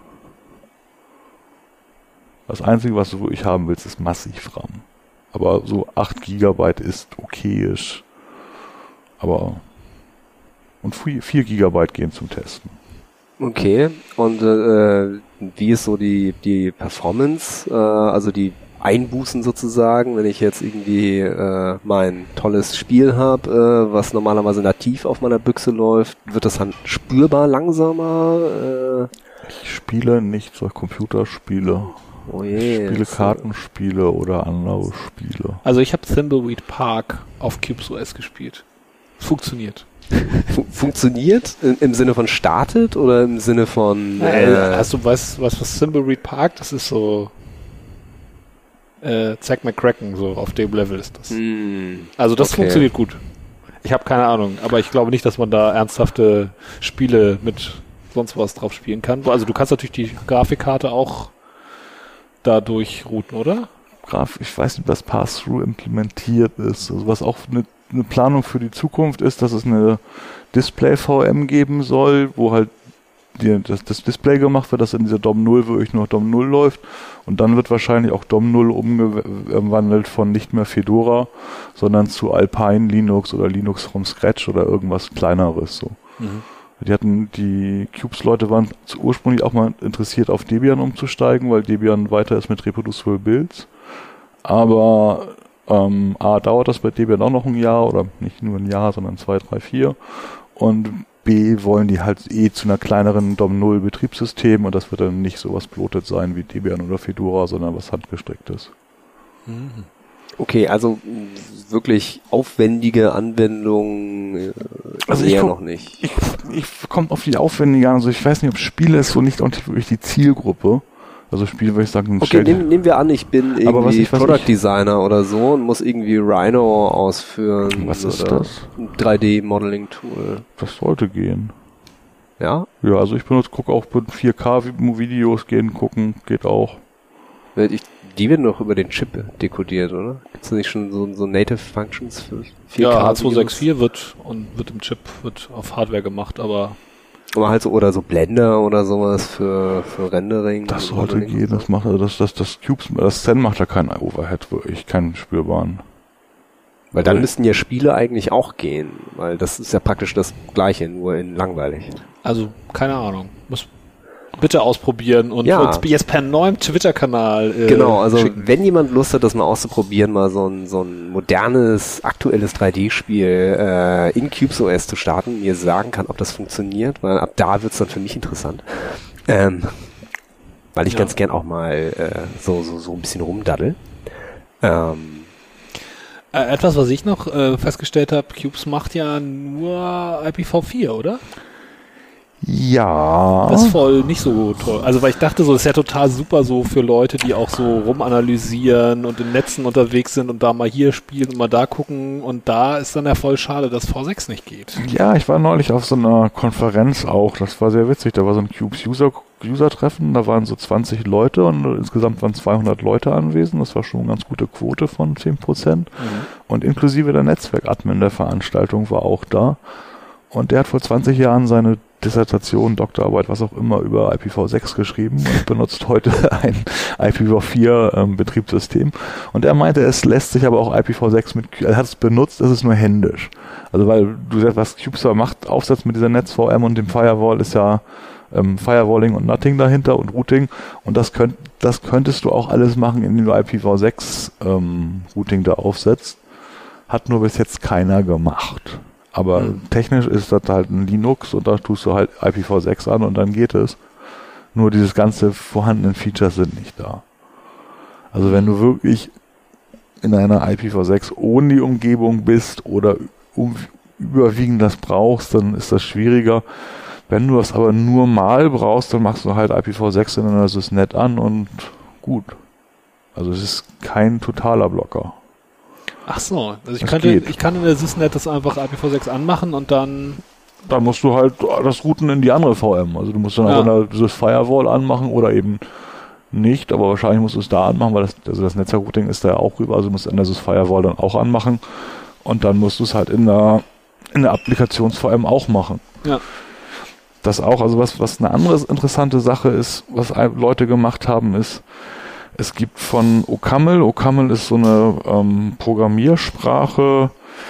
Das Einzige, was du wirklich haben willst, ist massiv RAM. Aber so 8 Gigabyte ist okayisch. Und 4 Gigabyte gehen zum Testen. Okay, und wie ist so die Performance, also die Einbußen sozusagen, wenn ich jetzt irgendwie mein tolles Spiel habe, was normalerweise nativ auf meiner Büchse läuft, wird das dann spürbar langsamer? Ich spiele nicht so Computerspiele. Oh je, ich spiele Kartenspiele oder andere Spiele. Also ich habe Thimbleweed Park auf CubesOS gespielt. Funktioniert. Funktioniert im Sinne von startet oder im Sinne von... Hast du was Thimbleweed Park? Das ist so Zack McCracken, so auf dem Level ist das. Also das funktioniert gut. Ich habe keine Ahnung, aber ich glaube nicht, dass man da ernsthafte Spiele mit sonst was drauf spielen kann. Also du kannst natürlich die Grafikkarte auch dadurch routen, oder? Ich weiß nicht, ob das Pass-Through implementiert ist. Also was auch eine Planung für die Zukunft ist, dass es eine Display-VM geben soll, wo halt das Display gemacht wird, dass in dieser DOM 0 wirklich nur DOM 0 läuft und dann wird wahrscheinlich auch DOM 0 umgewandelt von nicht mehr Fedora, sondern zu Alpine Linux oder Linux from Scratch oder irgendwas kleineres so. Die Cubes-Leute waren ursprünglich auch mal interessiert, auf Debian umzusteigen, weil Debian weiter ist mit Reproducible Builds, aber A, dauert das bei Debian auch noch ein Jahr oder nicht nur ein Jahr, sondern 2, 3, 4 und B, wollen die halt zu einer kleineren DOM 0 Betriebssystem und das wird dann nicht sowas bloated sein wie Debian oder Fedora, sondern was handgestricktes. Okay, also wirklich aufwendige Anwendungen also eher noch nicht. Ich komme auf die aufwendige an, also ich weiß nicht, ob Spiele ist so nicht wirklich die Zielgruppe. Also Spiele, würde ich sagen, okay, nehmen wir an, ich bin irgendwie Product Designer oder so und muss irgendwie Rhino ausführen. Was ist das? Ein 3D-Modeling-Tool. Das sollte gehen. Ja? Ja, also ich gucke auch mit 4K-Videos gucken, geht auch. Die werden doch über den Chip dekodiert, oder? Gibt es nicht schon so Native Functions für 4K? Ja, H264 wird im Chip, wird auf Hardware gemacht, aber halt so, oder so Blender oder sowas für Rendering. Das sollte gehen, das macht, also das Zen macht ja keinen Overhead, wirklich, keinen spürbaren. Weil dann müssten ja Spiele eigentlich auch gehen, weil das ist ja praktisch das Gleiche, nur in langweilig. Also, keine Ahnung. Muss bitte ausprobieren und uns jetzt per neuem Twitter-Kanal genau, also schicken. Wenn jemand Lust hat, das mal auszuprobieren, mal so ein modernes, aktuelles 3D-Spiel in CubesOS zu starten, mir sagen kann, ob das funktioniert, weil ab da wird's dann für mich interessant. Weil ich ganz gern auch mal so ein bisschen rumdaddel. Etwas, was ich noch festgestellt habe, Cubes macht ja nur IPv4, oder? Ja. Das ist voll nicht so toll. Also weil ich dachte so, das ist ja total super so für Leute, die auch so rumanalysieren und in Netzen unterwegs sind und da mal hier spielen und mal da gucken und da ist dann ja voll schade, dass V6 nicht geht. Ja, ich war neulich auf so einer Konferenz auch, das war sehr witzig, da war so ein Cubes User-Treffen, da waren so 20 Leute und insgesamt waren 200 Leute anwesend, das war schon eine ganz gute Quote von 10%. Und inklusive der Netzwerk-Admin der Veranstaltung war auch da und der hat vor 20 Jahren seine Dissertation, Doktorarbeit, was auch immer, über IPv6 geschrieben und benutzt heute ein IPv4 Betriebssystem. Und er meinte, es lässt sich aber auch IPv6 er hat es benutzt, es ist nur händisch. Also weil du sagst, was CubeStar macht, aufsetzt mit dieser NetzVM und dem Firewall ist ja Firewalling und Nutting dahinter und Routing und das könntest du auch alles machen, indem du IPv6 Routing da aufsetzt. Hat nur bis jetzt keiner gemacht. Aber technisch ist das halt ein Linux und da tust du halt IPv6 an und dann geht es. Nur dieses ganze vorhandenen Features sind nicht da. Also wenn du wirklich in einer IPv6-Only-Umgebung bist oder überwiegend das brauchst, dann ist das schwieriger. Wenn du das aber nur mal brauchst, dann machst du halt IPv6 in einer Sysnet an und gut. Also es ist kein totaler Blocker. Ach so, also ich kann in der Sysnet das einfach IPv6 anmachen und dann musst du halt das routen in die andere VM. Also du musst dann auch dieses Firewall anmachen oder eben nicht, aber wahrscheinlich musst du es da anmachen, weil das Netzwerkrouting ist da ja auch rüber, also du musst das Firewall dann auch anmachen und dann musst du es halt in der Applikations-VM auch machen. Ja. Das auch, also was eine andere interessante Sache ist, was Leute gemacht haben, ist, es gibt von OCaml ist so eine Programmiersprache,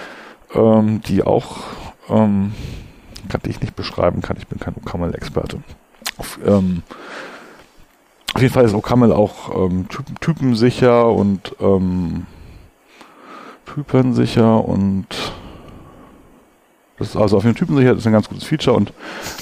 die auch, kann ich nicht beschreiben kann, ich bin kein OCaml-Experte. Auf jeden Fall ist OCaml auch typensicher und das ist also auf jeden Typensicherheit ist ein ganz gutes Feature und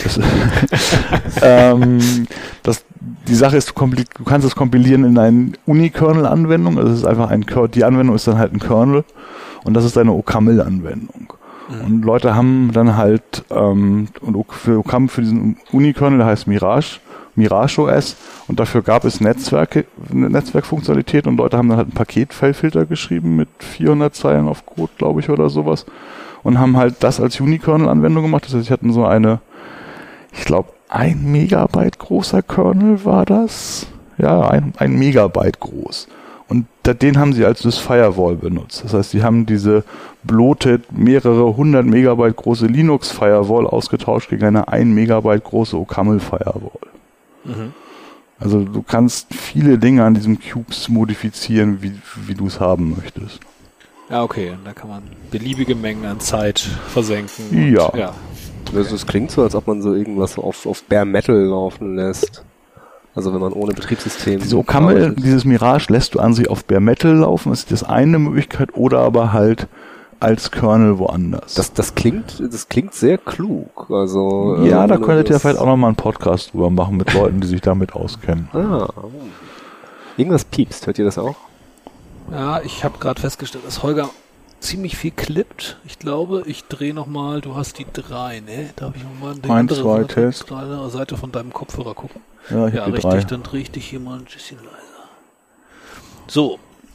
die Sache ist, du kannst es kompilieren in eine Unikernel-Anwendung, also es ist einfach die Anwendung ist dann halt ein Kernel und das ist eine OCaml-Anwendung. Und Leute haben dann halt für diesen Unikernel, der heißt Mirage OS, und dafür gab es Netzwerkfunktionalität, und Leute haben dann halt einen Paketfellfilter geschrieben mit 400 Zeilen auf Code, glaube ich, oder sowas, und haben halt das als Unikernel-Anwendung gemacht. Das heißt, sie hatten so ich glaube, 1 Megabyte großer Kernel war das. Ja, ein Megabyte groß. Und den haben sie als Firewall benutzt. Das heißt, sie haben diese bloated, mehrere 100 Megabyte große Linux-Firewall ausgetauscht gegen eine 1 Megabyte große OCaml-Firewall. Mhm. Also du kannst viele Dinge an diesem Cubes modifizieren, wie du es haben möchtest. Ja, okay. Da kann man beliebige Mengen an Zeit versenken. Ja. Also es klingt so, als ob man so irgendwas auf Bare Metal laufen lässt. Also wenn man ohne Betriebssystem... Diese OCaml, dieses Mirage lässt du an sich auf Bare Metal laufen, das ist das eine Möglichkeit, oder aber halt als Kernel woanders. Das klingt sehr klug. Also ja, da könntet ihr vielleicht auch nochmal einen Podcast drüber machen mit Leuten, die sich damit auskennen. Irgendwas piepst, hört ihr das auch? Ja, ich habe gerade festgestellt, dass Holger ziemlich viel klippt. Ich glaube, ich drehe nochmal, du hast die 3, ne? Darf ich nochmal die andere Seite von deinem Kopfhörer gucken? Ja, ich habe die richtig, 3. Dann drehe ich dich hier mal ein bisschen leiser. So.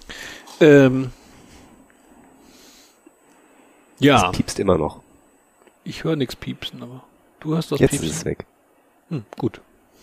Ja. Es piepst immer noch. Ich höre nichts piepsen, aber du hörst das Jetzt Piepsen. Jetzt ist es weg. Gut.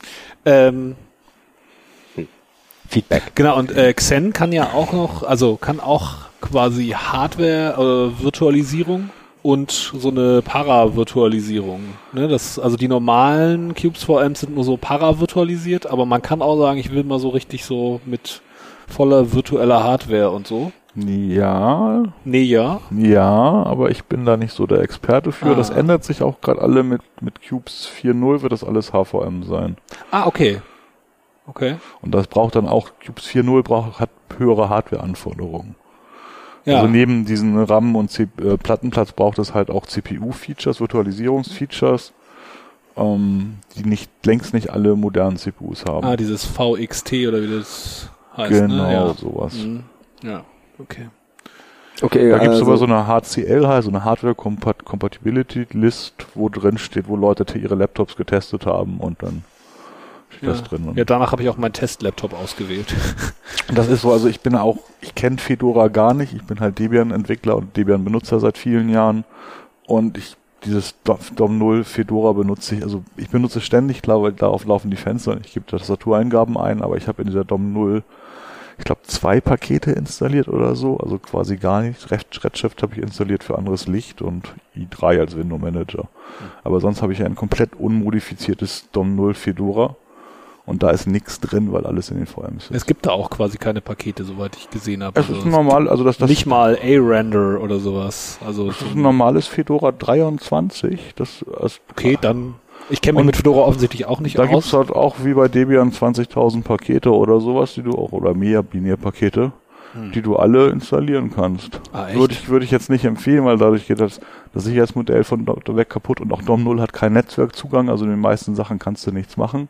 Feedback. Genau, und Xen kann ja auch noch, also kann auch quasi Hardware-Virtualisierung und so eine Para-Virtualisierung. Ne? Also die normalen Cubes VMs sind nur so para-virtualisiert, aber man kann auch sagen, ich will mal so richtig so mit voller virtueller Hardware und so. Ja. Nee, ja. Ja, aber ich bin da nicht so der Experte für. Das ändert sich auch gerade alle mit Cubes 4.0 wird das alles HVM sein. Okay. Okay. Und das braucht dann auch, Cubes 4.0 hat höhere Hardware-Anforderungen. Ja. Also neben diesen RAM und Plattenplatz braucht es halt auch CPU-Features, Virtualisierungsfeatures, die längst nicht alle modernen CPUs haben. Dieses VXT oder wie das heißt. Genau, ne? Ja. sowas. Ja, okay. Okay, da gibt es aber so eine HCL, so eine Hardware Compatibility List, wo drin steht, wo Leute ihre Laptops getestet haben, und dann steht das drin. Ja, danach habe ich auch meinen Test-Laptop ausgewählt. Das ist so, also ich kenne Fedora gar nicht, ich bin halt Debian-Entwickler und Debian-Benutzer seit vielen Jahren, und dieses DOM0 Fedora benutze ich, also ich benutze ständig, klar, weil darauf laufen die Fenster und ich gebe Tastatureingaben ein, aber ich habe in dieser DOM0 ich glaube 2 Pakete installiert oder so, also quasi gar nichts. Redshift habe ich installiert für anderes Licht und i3 als Window Manager. Aber sonst habe ich ein komplett unmodifiziertes DOM0 Fedora, und da ist nichts drin, weil alles in den VMs ist. Es gibt da auch quasi keine Pakete, soweit ich gesehen habe. Es ist normal, also das nicht mal A-Render oder sowas. Also das ist ein normales Fedora 23. Okay, dann ich kenne mich mit Fedora offensichtlich auch nicht aus. Da gibt es halt auch wie bei Debian 20.000 Pakete oder sowas, die du auch, oder mehr Binärpakete, die du alle installieren kannst. Echt? Würde ich jetzt nicht empfehlen, weil dadurch geht das Sicherheitsmodell von weg kaputt, und auch DOM0 hat keinen Netzwerkzugang, also in den meisten Sachen kannst du nichts machen.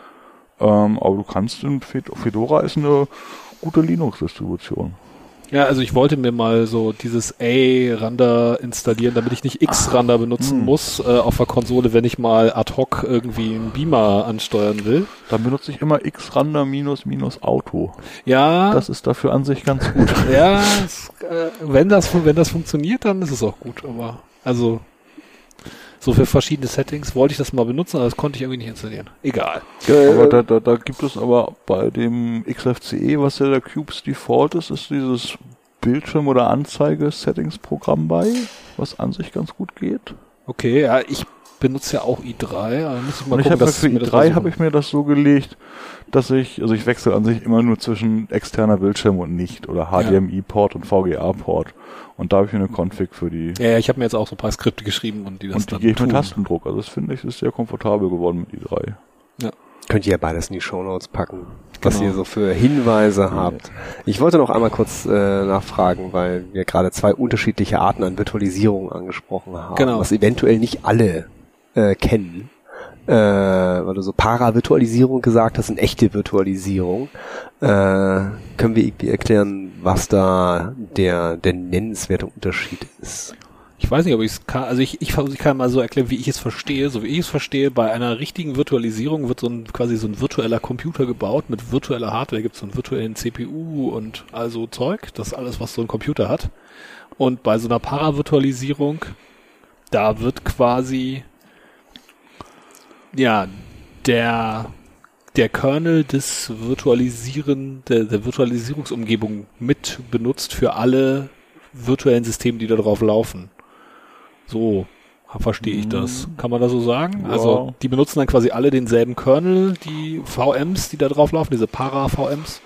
Aber du kannst Fedora ist eine gute Linux-Distribution. Ja, also ich wollte mir mal so dieses A-Render installieren, damit ich nicht X-Render benutzen muss auf der Konsole, wenn ich mal ad hoc irgendwie einen Beamer ansteuern will. Dann benutze ich immer X-Render -- Auto. Ja. Das ist dafür an sich ganz gut. Ja, wenn das funktioniert, dann ist es auch gut. Aber also so für verschiedene Settings wollte ich das mal benutzen, aber das konnte ich irgendwie nicht installieren. Egal. Aber da gibt es aber bei dem XFCE, was ja der Cubes Default ist dieses Bildschirm- oder Anzeige-Settings-Programm bei, was an sich ganz gut geht. Okay, ja, ich benutze ja auch i3. Also muss ich mal gucken, für i3 habe ich mir das so gelegt, dass ich wechsle an sich immer nur zwischen externer Bildschirm und nicht, oder HDMI-Port und VGA-Port. Und da habe ich eine Config für die. Ja, ich habe mir jetzt auch so ein paar Skripte geschrieben und die das und die gehe ich mit Tastendruck. Also das finde ich ist sehr komfortabel geworden mit i3. Ja. Könnt ihr ja beides in die Shownotes packen, was ihr so für Hinweise habt. Ich wollte noch einmal kurz nachfragen, weil wir gerade 2 unterschiedliche Arten an Virtualisierung angesprochen haben, was eventuell nicht alle kennen. Weil du so Para-Virtualisierung gesagt hast, eine echte Virtualisierung. Können wir irgendwie erklären, was da der nennenswerte Unterschied ist? Ich weiß nicht, ob ich es kann, also ich kann mal so erklären, wie ich es verstehe. So wie ich es verstehe, bei einer richtigen Virtualisierung wird quasi so ein virtueller Computer gebaut. Mit virtueller Hardware gibt es so einen virtuellen CPU und also Zeug. Das ist alles, was so ein Computer hat. Und bei so einer Paravirtualisierung, da wird quasi, ja, der Kernel des der Virtualisierungsumgebung mit benutzt für alle virtuellen Systeme, die da drauf laufen. So verstehe ich das. Kann man das so sagen? Ja. Also die benutzen dann quasi alle denselben Kernel, die VMs, die da drauf laufen, diese Para-VMs,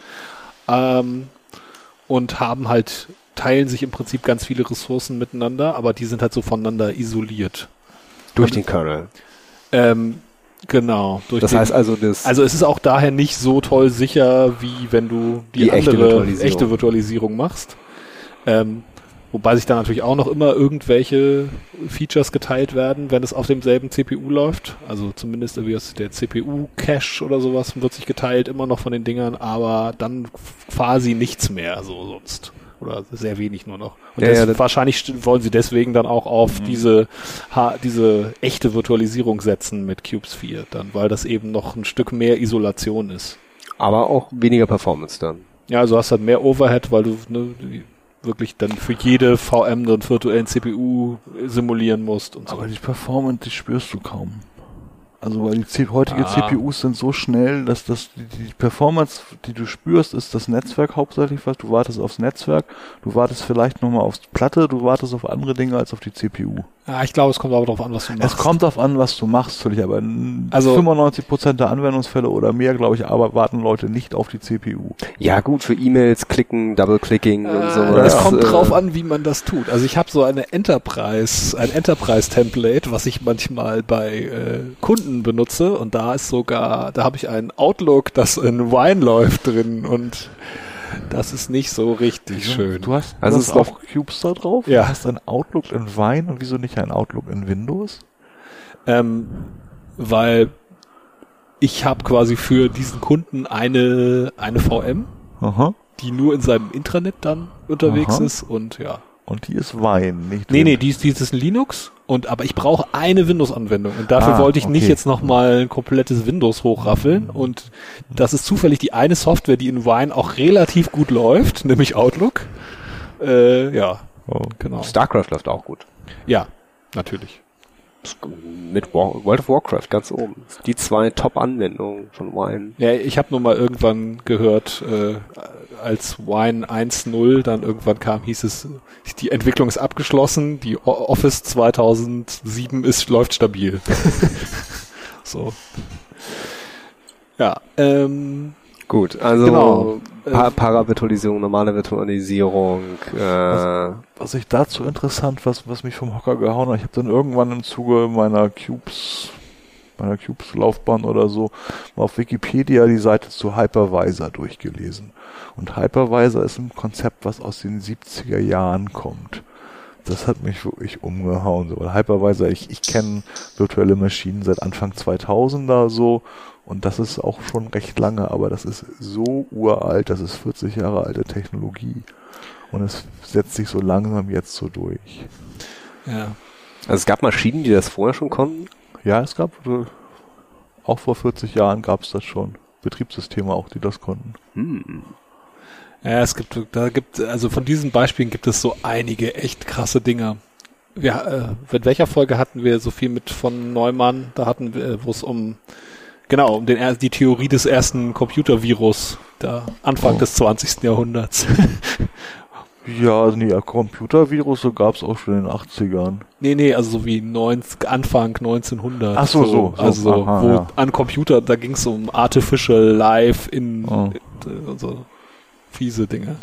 und teilen sich im Prinzip ganz viele Ressourcen miteinander, aber die sind halt so voneinander isoliert. Durch den Kernel. Genau. Das heißt also, also es ist auch daher nicht so toll sicher, wie wenn du die andere echte Virtualisierung machst. Wobei sich da natürlich auch noch immer irgendwelche Features geteilt werden, wenn es auf demselben CPU läuft. Also zumindest irgendwie der CPU-Cache oder sowas wird sich geteilt, immer noch von den Dingern, aber dann quasi nichts mehr, so sonst. Oder sehr wenig nur noch. Und wahrscheinlich wollen sie deswegen dann auch auf diese echte Virtualisierung setzen mit CubeSphere dann, weil das eben noch ein Stück mehr Isolation ist. Aber auch weniger Performance dann. Ja, also hast halt mehr Overhead, weil du wirklich dann für jede VM einen virtuellen CPU simulieren musst und so. Aber die Performance, die spürst du kaum. Also weil die heutige CPUs sind so schnell, dass die Performance, die du spürst, ist das Netzwerk hauptsächlich was. Du wartest aufs Netzwerk, du wartest vielleicht nochmal aufs Platte, du wartest auf andere Dinge als auf die CPU. Ja, ich glaube, es kommt aber darauf an, was du machst. Es kommt darauf an, was du machst, völlig, aber 95% der Anwendungsfälle oder mehr, glaube ich, aber warten Leute nicht auf die CPU. Ja gut, für E-Mails klicken, Double-Clicking und so. Es kommt drauf an, wie man das tut. Also ich habe so ein Enterprise-Template, was ich manchmal bei Kunden benutze und da habe ich einen Outlook, das in Wine läuft drin und das ist nicht so richtig schön. Du hast also auch Cubes da drauf? Ja. Du hast ein Outlook in Wine und wieso nicht ein Outlook in Windows? Weil ich habe quasi für diesen Kunden eine VM, die nur in seinem Intranet dann unterwegs ist und ja. Und die ist Wine, nicht? Nee, die ist ein Linux aber ich brauche eine Windows-Anwendung und dafür wollte ich nicht jetzt nochmal ein komplettes Windows hochraffeln und das ist zufällig die eine Software, die in Wine auch relativ gut läuft, nämlich Outlook. Genau. StarCraft läuft auch gut. Ja, natürlich. Mit World of Warcraft ganz oben. Die 2 Top-Anwendungen von Wine. Ja, ich habe nur mal irgendwann gehört, als Wine 1.0 dann irgendwann kam, hieß es, die Entwicklung ist abgeschlossen, die Office 2007 läuft stabil. So. Ja, gut, also genau. Paravirtualisierung, normale Virtualisierung. Was ich dazu interessant, was mich vom Hocker gehauen hat, ich habe dann irgendwann im Zuge meiner Cubes-Laufbahn oder so mal auf Wikipedia die Seite zu Hypervisor durchgelesen. Und Hypervisor ist ein Konzept, was aus den 70er Jahren kommt. Das hat mich wirklich umgehauen. So. Weil Hypervisor, ich kenne virtuelle Maschinen seit Anfang 2000er so und das ist auch schon recht lange, aber das ist so uralt, das ist 40 Jahre alte Technologie und es setzt sich so langsam jetzt so durch. Ja. Also es gab Maschinen, die das vorher schon konnten? Ja, es gab, auch vor 40 Jahren gab es das schon. Betriebssysteme auch, die das konnten. Ja, also von diesen Beispielen gibt es so einige echt krasse Dinger. Mit welcher Folge hatten wir so viel mit von Neumann? Da hatten wir, wo es um die Theorie des ersten Computervirus, der Anfang des 20. Jahrhunderts. Ja, Computervirus gab es auch schon in den 80ern. Nee, also so wie Anfang 1900. Ach so. An Computer, da ging es um Artificial Life so fiese Dinge.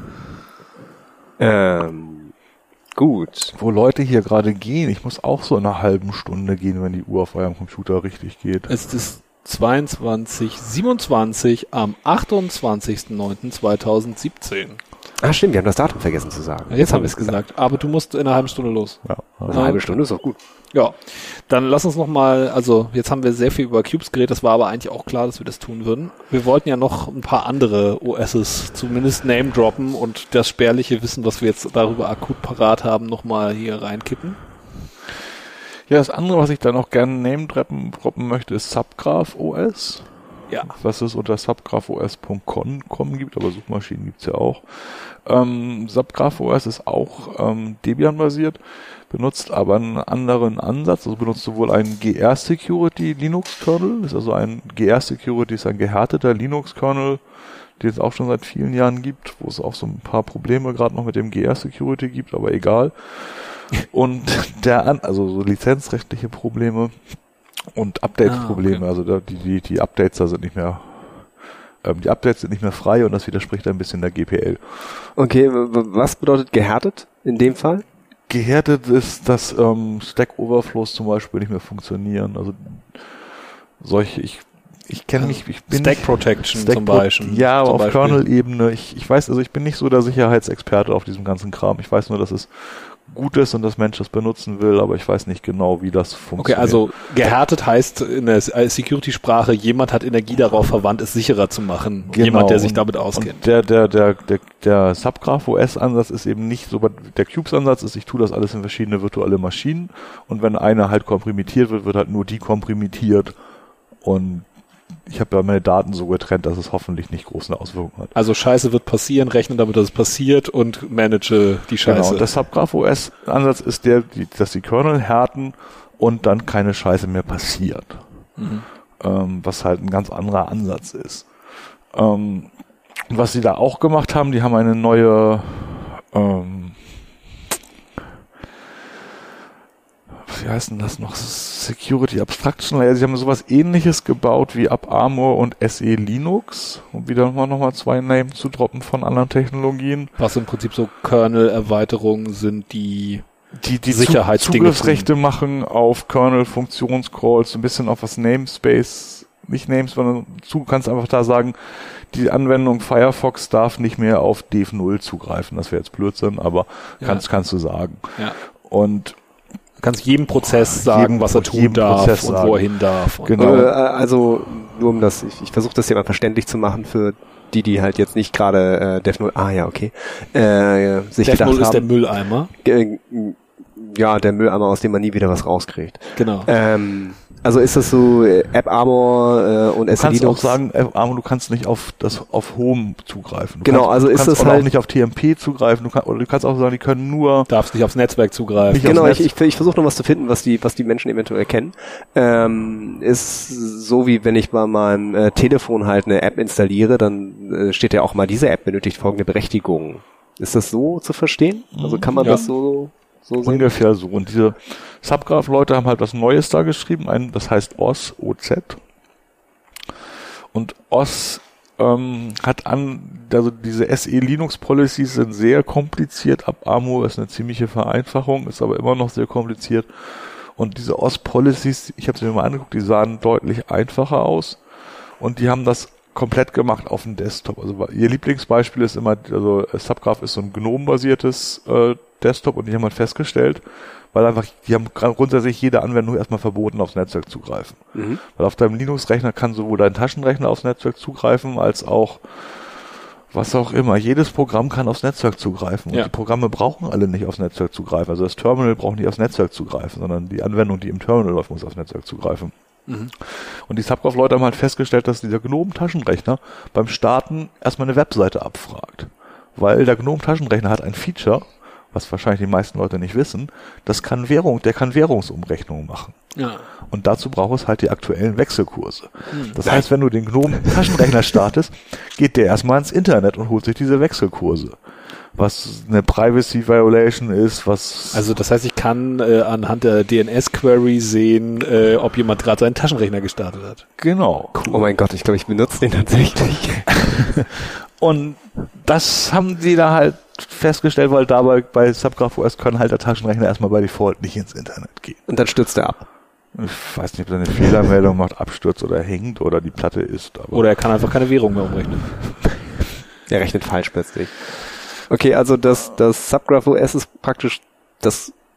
Gut. Wo Leute hier gerade gehen, ich muss auch so in einer halben Stunde gehen, wenn die Uhr auf eurem Computer richtig geht. Es ist 22:27 am 28.09.2017. Stimmt, wir haben das Datum vergessen zu sagen. Jetzt haben wir es gesagt, aber du musst in einer halben Stunde los. Ja, Eine halbe Stunde ist auch gut. Ja, Dann lass uns nochmal, also jetzt haben wir sehr viel über Cubes geredet, das war aber eigentlich auch klar, dass wir das tun würden. Wir wollten ja noch ein paar andere OSs zumindest name droppen und das spärliche Wissen, was wir jetzt darüber akut parat haben, nochmal hier reinkippen. Ja, das andere, was ich da noch gerne name droppen möchte, ist Subgraph OS. Ja. Was es unter subgraphos.com gibt, aber Suchmaschinen gibt's ja auch. Subgraph OS ist auch Debian-basiert, benutzt aber einen anderen Ansatz, also benutzt sowohl einen GR-Security Linux-Kernel, ist also ein GR-Security ist ein gehärteter Linux-Kernel, den es auch schon seit vielen Jahren gibt, wo es auch so ein paar Probleme gerade noch mit dem GR-Security gibt, aber egal. Und also so lizenzrechtliche Probleme und Update-Probleme, okay. Also die Updates da sind nicht mehr frei und das widerspricht ein bisschen der GPL. Okay, was bedeutet gehärtet in dem Fall? Gehärtet ist, dass Stack Overflows zum Beispiel nicht mehr funktionieren. Also solche, ich kenne mich, ich bin Stack Protection zum Beispiel. Ja, aber auf Kernel-Ebene. Ich weiß, also ich bin nicht so der Sicherheitsexperte auf diesem ganzen Kram. Ich weiß nur, dass es gut ist und dass Mensch das benutzen will, aber ich weiß nicht genau, wie das funktioniert. Okay, also gehärtet heißt in der Security-Sprache, jemand hat Energie darauf verwandt, es sicherer zu machen. Genau. Jemand, der sich damit auskennt. Und der Subgraph OS-Ansatz ist eben nicht so, der Cubes-Ansatz ist, ich tue das alles in verschiedene virtuelle Maschinen und wenn eine halt komprimiert wird, wird halt nur die komprimiert und ich habe ja meine Daten so getrennt, dass es hoffentlich nicht große Auswirkungen hat. Also Scheiße wird passieren, rechne damit, dass es passiert und manage die Scheiße. Genau, der Subgraph OS-Ansatz ist dass die Kernel härten und dann keine Scheiße mehr passiert. Was halt ein ganz anderer Ansatz ist. Was sie da auch gemacht haben, die haben eine neue wie heißt denn das noch? Security Abstraction Layer. Sie haben sowas Ähnliches gebaut wie AppArmor und SE Linux, um wieder nochmal zwei Namen zu droppen von anderen Technologien. Was im Prinzip so Kernel-Erweiterungen sind, die Sicherheitsdinge Zugriffsrechte machen auf Kernel-Funktionscalls, ein bisschen auf das Namespace, nicht Names, sondern du kannst einfach da sagen, die Anwendung Firefox darf nicht mehr auf Dev0 zugreifen. Das wäre jetzt Blödsinn, aber kannst du sagen. Ja. Und du kannst jedem Prozess sagen, was er tun darf und wo er hin darf. Genau. Also nur um das, ich versuche das hier mal verständlich zu machen für die halt jetzt nicht gerade Dev0, sich gedacht haben. Dev0 ist der Mülleimer. Ja, der Mülleimer, aus dem man nie wieder was rauskriegt. Genau. Also ist das so AppArmor und SE Linux? Du kannst auch sagen, AppArmor, du kannst nicht auf Home zugreifen. Du kannst auch nicht auf TMP zugreifen. Du kannst auch sagen, die können nur... Darfst nicht aufs Netzwerk zugreifen. Genau, ich versuche noch was zu finden, was die Menschen eventuell kennen. Ist so, wie wenn ich bei meinem Telefon halt eine App installiere, dann steht ja auch mal, diese App benötigt folgende Berechtigung. Ist das so zu verstehen? Also kann man das so sehen? Ungefähr so. Und diese Subgraph-Leute haben halt was Neues da geschrieben, das heißt OZ. Und OZ also diese SE Linux Policies sind sehr kompliziert. AppArmor ist eine ziemliche Vereinfachung, ist aber immer noch sehr kompliziert. Und diese OZ Policies, ich habe sie mir mal angeguckt, die sahen deutlich einfacher aus. Und die haben das komplett gemacht auf dem Desktop. Also ihr Lieblingsbeispiel ist immer, also Subgraph ist so ein GNOME-basiertes Desktop und die haben halt festgestellt, weil einfach, die haben grundsätzlich jede Anwendung erstmal verboten, aufs Netzwerk zugreifen. Weil auf deinem Linux-Rechner kann sowohl dein Taschenrechner aufs Netzwerk zugreifen, als auch was auch immer. Jedes Programm kann aufs Netzwerk zugreifen. Und die Programme brauchen alle nicht aufs Netzwerk zugreifen. Also das Terminal braucht nicht aufs Netzwerk zugreifen, sondern die Anwendung, die im Terminal läuft, muss aufs Netzwerk zugreifen. Und die Subgraph-Leute haben halt festgestellt, dass dieser GNOME-Taschenrechner beim Starten erstmal eine Webseite abfragt. Weil der GNOME-Taschenrechner hat ein Feature, was wahrscheinlich die meisten Leute nicht wissen, der kann Währungsumrechnungen machen. Ja. Und dazu braucht es halt die aktuellen Wechselkurse. Das heißt, wenn du den GNOME-Taschenrechner startest, geht der erstmal ins Internet und holt sich diese Wechselkurse. Was eine Privacy Violation ist, Also das heißt, ich kann anhand der DNS-Query sehen, ob jemand gerade seinen Taschenrechner gestartet hat. Genau. Cool. Oh mein Gott, ich glaube, ich benutze den tatsächlich. Und das haben die da halt festgestellt, weil dabei bei Subgraph OS kann halt der Taschenrechner erstmal bei Default nicht ins Internet gehen. Und dann stürzt er ab. Ich weiß nicht, ob er eine Fehlermeldung macht, abstürzt oder hängt oder die Platte ist. Aber oder er kann einfach keine Währung mehr umrechnen. Er rechnet falsch plötzlich. Okay, also das Subgraph OS ist praktisch das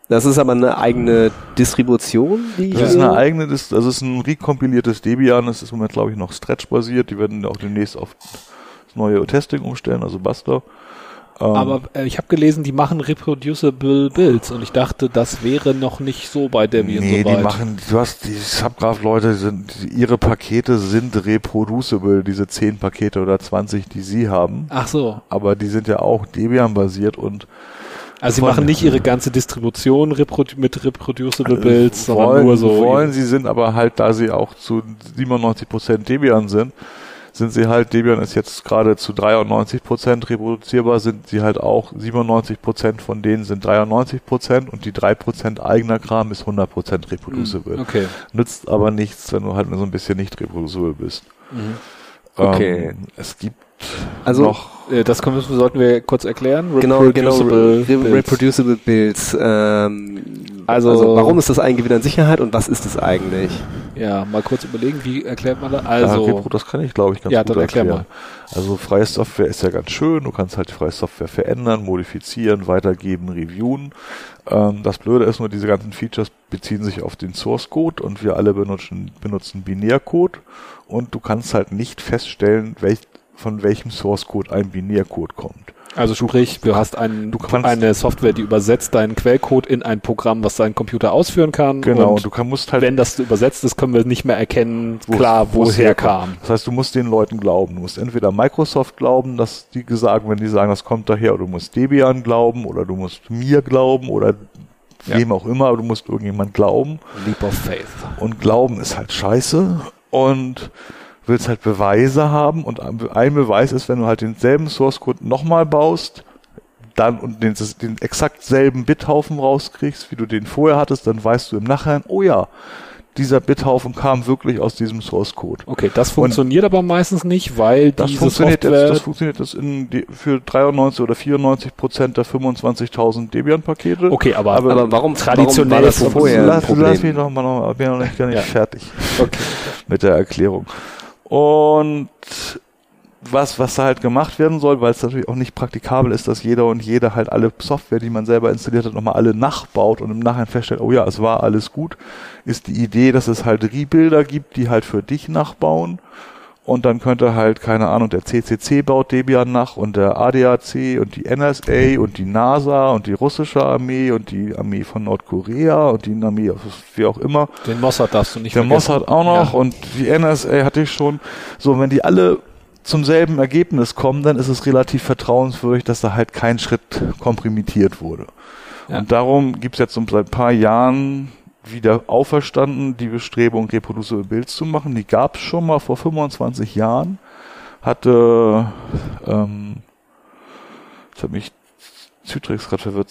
Das ist aber eine eigene Distribution? Das ist eine eigene, das ist ein rekompiliertes Debian, das ist im Moment, glaube ich, noch Stretch-basiert, die werden auch demnächst auf das neue Testing umstellen, also Buster. Aber ich habe gelesen, die machen reproducible Builds und ich dachte, das wäre noch nicht so bei Debian soweit. Die machen, die Subgraph-Leute ihre Pakete sind reproducible, diese 10 Pakete oder 20, die sie haben. Ach so. Aber die sind ja auch Debian-basiert und also sie machen nicht ihre ganze Distribution mit reproducible Builds, sondern nur so. Sie sind aber halt, da sie auch zu 97% Debian sind sie halt, Debian ist jetzt gerade zu 93% reproduzierbar, sind sie halt auch 97% von denen sind 93% und die 3% eigener Kram ist 100% reproducible. Okay. Nützt aber nichts, wenn du halt so ein bisschen nicht reproducible bist. Okay. Es gibt also noch das sollten wir kurz erklären. Reproducible Builds. Also warum ist das eingewidert an Sicherheit und was ist es eigentlich? Ja, mal kurz überlegen, wie erklärt man das? Also, das kann ich, glaube ich, ganz gut erklären. Mal. Also freie Software ist ja ganz schön, du kannst halt die freie Software verändern, modifizieren, weitergeben, reviewen. Das Blöde ist nur, diese ganzen Features beziehen sich auf den Source Code und wir alle benutzen Binärcode und du kannst halt nicht feststellen, von welchem Source Code ein Binärcode kommt. Also sprich, du hast eine Software, die übersetzt deinen Quellcode in ein Programm, was dein Computer ausführen kann. Genau, und du musst halt, wenn das übersetzt ist, können wir nicht mehr erkennen, woher kam. Das heißt, du musst den Leuten glauben. Du musst entweder Microsoft glauben, dass die wenn die sagen, das kommt daher, oder du musst Debian glauben, oder du musst mir glauben, oder wem auch immer, aber du musst irgendjemand glauben. Leap of Faith. Und Glauben ist halt scheiße und willst halt Beweise haben und ein Beweis ist, wenn du halt denselben Source Code nochmal baust, dann und den exakt selben Bithaufen rauskriegst, wie du den vorher hattest, dann weißt du im Nachhinein, oh ja, dieser Bithaufen kam wirklich aus diesem Source Code. Okay, das funktioniert aber meistens nicht, weil das funktioniert für 93 oder 94% der 25.000 Debian-Pakete. Okay, aber warum traditionell war das vorher? Lass mich noch mal, bin noch nicht fertig mit der Erklärung. Und was da halt gemacht werden soll, weil es natürlich auch nicht praktikabel ist, dass jeder und jede halt alle Software, die man selber installiert hat, nochmal alle nachbaut und im Nachhinein feststellt, oh ja, es war alles gut, ist die Idee, dass es halt Rebuilder gibt, die halt für dich nachbauen. Und dann könnte halt, keine Ahnung, der CCC baut Debian nach und der ADAC und die NSA und die NASA und die russische Armee und die Armee von Nordkorea und die Armee, wie auch immer. Den Mossad darfst du nicht vergessen. Der Mossad auch noch und die NSA hatte ich schon. So, wenn die alle zum selben Ergebnis kommen, dann ist es relativ vertrauenswürdig, dass da halt kein Schritt komprimiert wurde. Ja. Und darum gibt's jetzt seit ein paar Jahren wieder auferstanden, die Bestrebung, reproducible Builds zu machen. Die gab es schon mal vor 25 Jahren. Hatte, jetzt hat mich Citrix gerade verwirrt,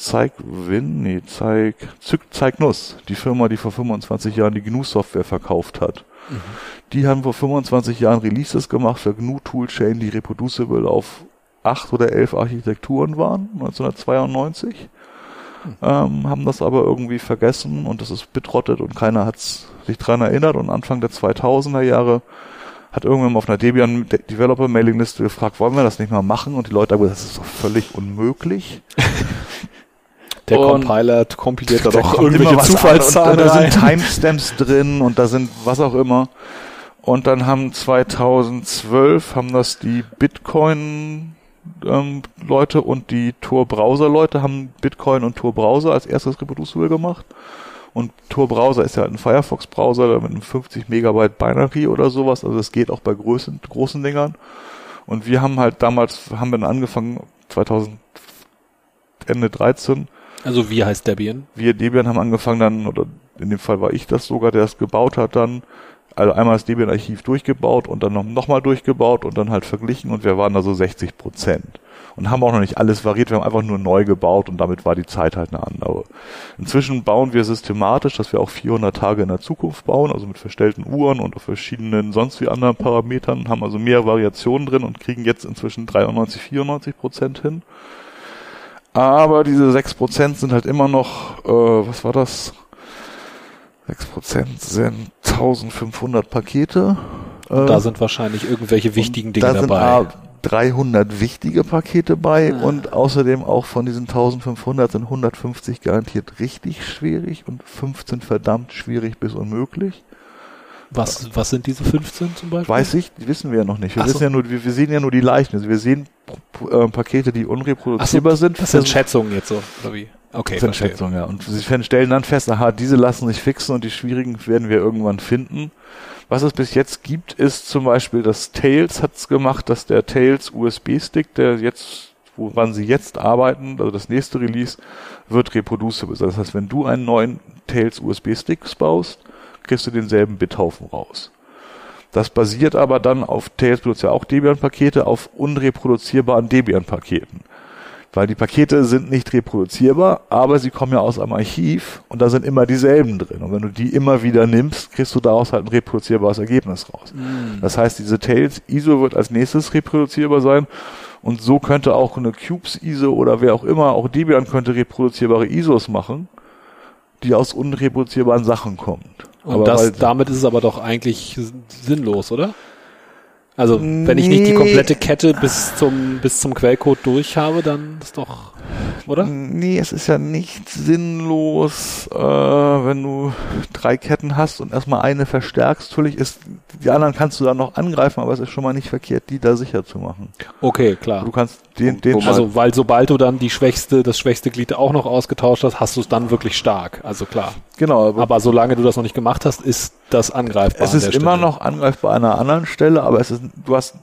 Cygnus, die Firma, die vor 25 Jahren die GNU-Software verkauft hat. Mhm. Die haben vor 25 Jahren Releases gemacht für GNU Toolchain, die reproducible auf 8 oder 11 Architekturen waren, 1992. Haben das aber irgendwie vergessen und das ist bitrottet und keiner hat sich dran erinnert und Anfang der 2000er Jahre hat irgendwann mal auf einer Debian Developer Mailing Liste gefragt, wollen wir das nicht mal machen? Und die Leute haben gesagt, das ist doch völlig unmöglich. Der Compiler kompiliert da doch irgendwelche Zufallszahlen rein. Da sind Timestamps drin und da sind was auch immer. Und dann haben 2012 das die Bitcoin Leute und die Tor-Browser-Leute haben Bitcoin und Tor-Browser als erstes reproducible gemacht. Und Tor-Browser ist ja halt ein Firefox-Browser mit einem 50 Megabyte Binary oder sowas. Also das geht auch bei großen Dingern. Und wir haben halt damals, dann angefangen, Ende 13. Also wie heißt Debian? Wir Debian haben angefangen dann, oder in dem Fall war ich das sogar, der es gebaut hat dann. Also einmal das Debian-Archiv durchgebaut und dann nochmal durchgebaut und dann halt verglichen und wir waren da so 60%. Und haben auch noch nicht alles variiert, wir haben einfach nur neu gebaut und damit war die Zeit halt eine andere. Inzwischen bauen wir systematisch, dass wir auch 400 Tage in der Zukunft bauen, also mit verstellten Uhren und auf verschiedenen sonst wie anderen Parametern, haben also mehr Variationen drin und kriegen jetzt inzwischen 93-94% hin. Aber diese 6% sind halt immer noch, was war das? 6% sind 1500 Pakete. Da sind wahrscheinlich irgendwelche wichtigen Dinge dabei. 300 wichtige Pakete bei und außerdem auch von diesen 1500 sind 150 garantiert richtig schwierig und 15 verdammt schwierig bis unmöglich. Was sind diese 15 zum Beispiel? Weiß ich, die wissen wir ja noch nicht. Wir sehen ja nur die leichten. Also wir sehen Pakete, die unreproduzierbar sind. Das sind Schätzungen jetzt so, oder wie? Okay, das sind Schätzungen, ja. Und sie stellen dann fest, aha, diese lassen sich fixen und die schwierigen werden wir irgendwann finden. Was es bis jetzt gibt, ist zum Beispiel, das Tails hat's gemacht, dass der Tails USB-Stick, der jetzt, woran sie jetzt arbeiten, also das nächste Release, wird reproducible. Das heißt, wenn du einen neuen Tails USB-Stick baust, kriegst du denselben Bithaufen raus. Das basiert aber dann auf, Tails benutzt ja auch Debian-Pakete, auf unreproduzierbaren Debian-Paketen. Weil die Pakete sind nicht reproduzierbar, aber sie kommen ja aus einem Archiv und da sind immer dieselben drin. Und wenn du die immer wieder nimmst, kriegst du daraus halt ein reproduzierbares Ergebnis raus. Das heißt, diese Tails ISO wird als nächstes reproduzierbar sein und so könnte auch eine Cubes ISO oder wer auch immer, auch Debian könnte reproduzierbare ISOs machen, die aus unreproduzierbaren Sachen kommen. Und damit ist es aber doch eigentlich sinnlos, oder? Also, wenn ich nicht die komplette Kette bis zum Quellcode durch habe, dann ist doch, oder? Nee, es ist ja nicht sinnlos, wenn du 3 Ketten hast und erstmal eine verstärkst. Natürlich die anderen kannst du dann noch angreifen, aber es ist schon mal nicht verkehrt, die da sicher zu machen. Okay, klar. Du kannst also, weil sobald du dann das schwächste Glied auch noch ausgetauscht hast, hast du es dann wirklich stark. Also klar. Genau. Aber solange du das noch nicht gemacht hast, ist das angreifbar. Es ist immer noch angreifbar an einer anderen Stelle, aber du hast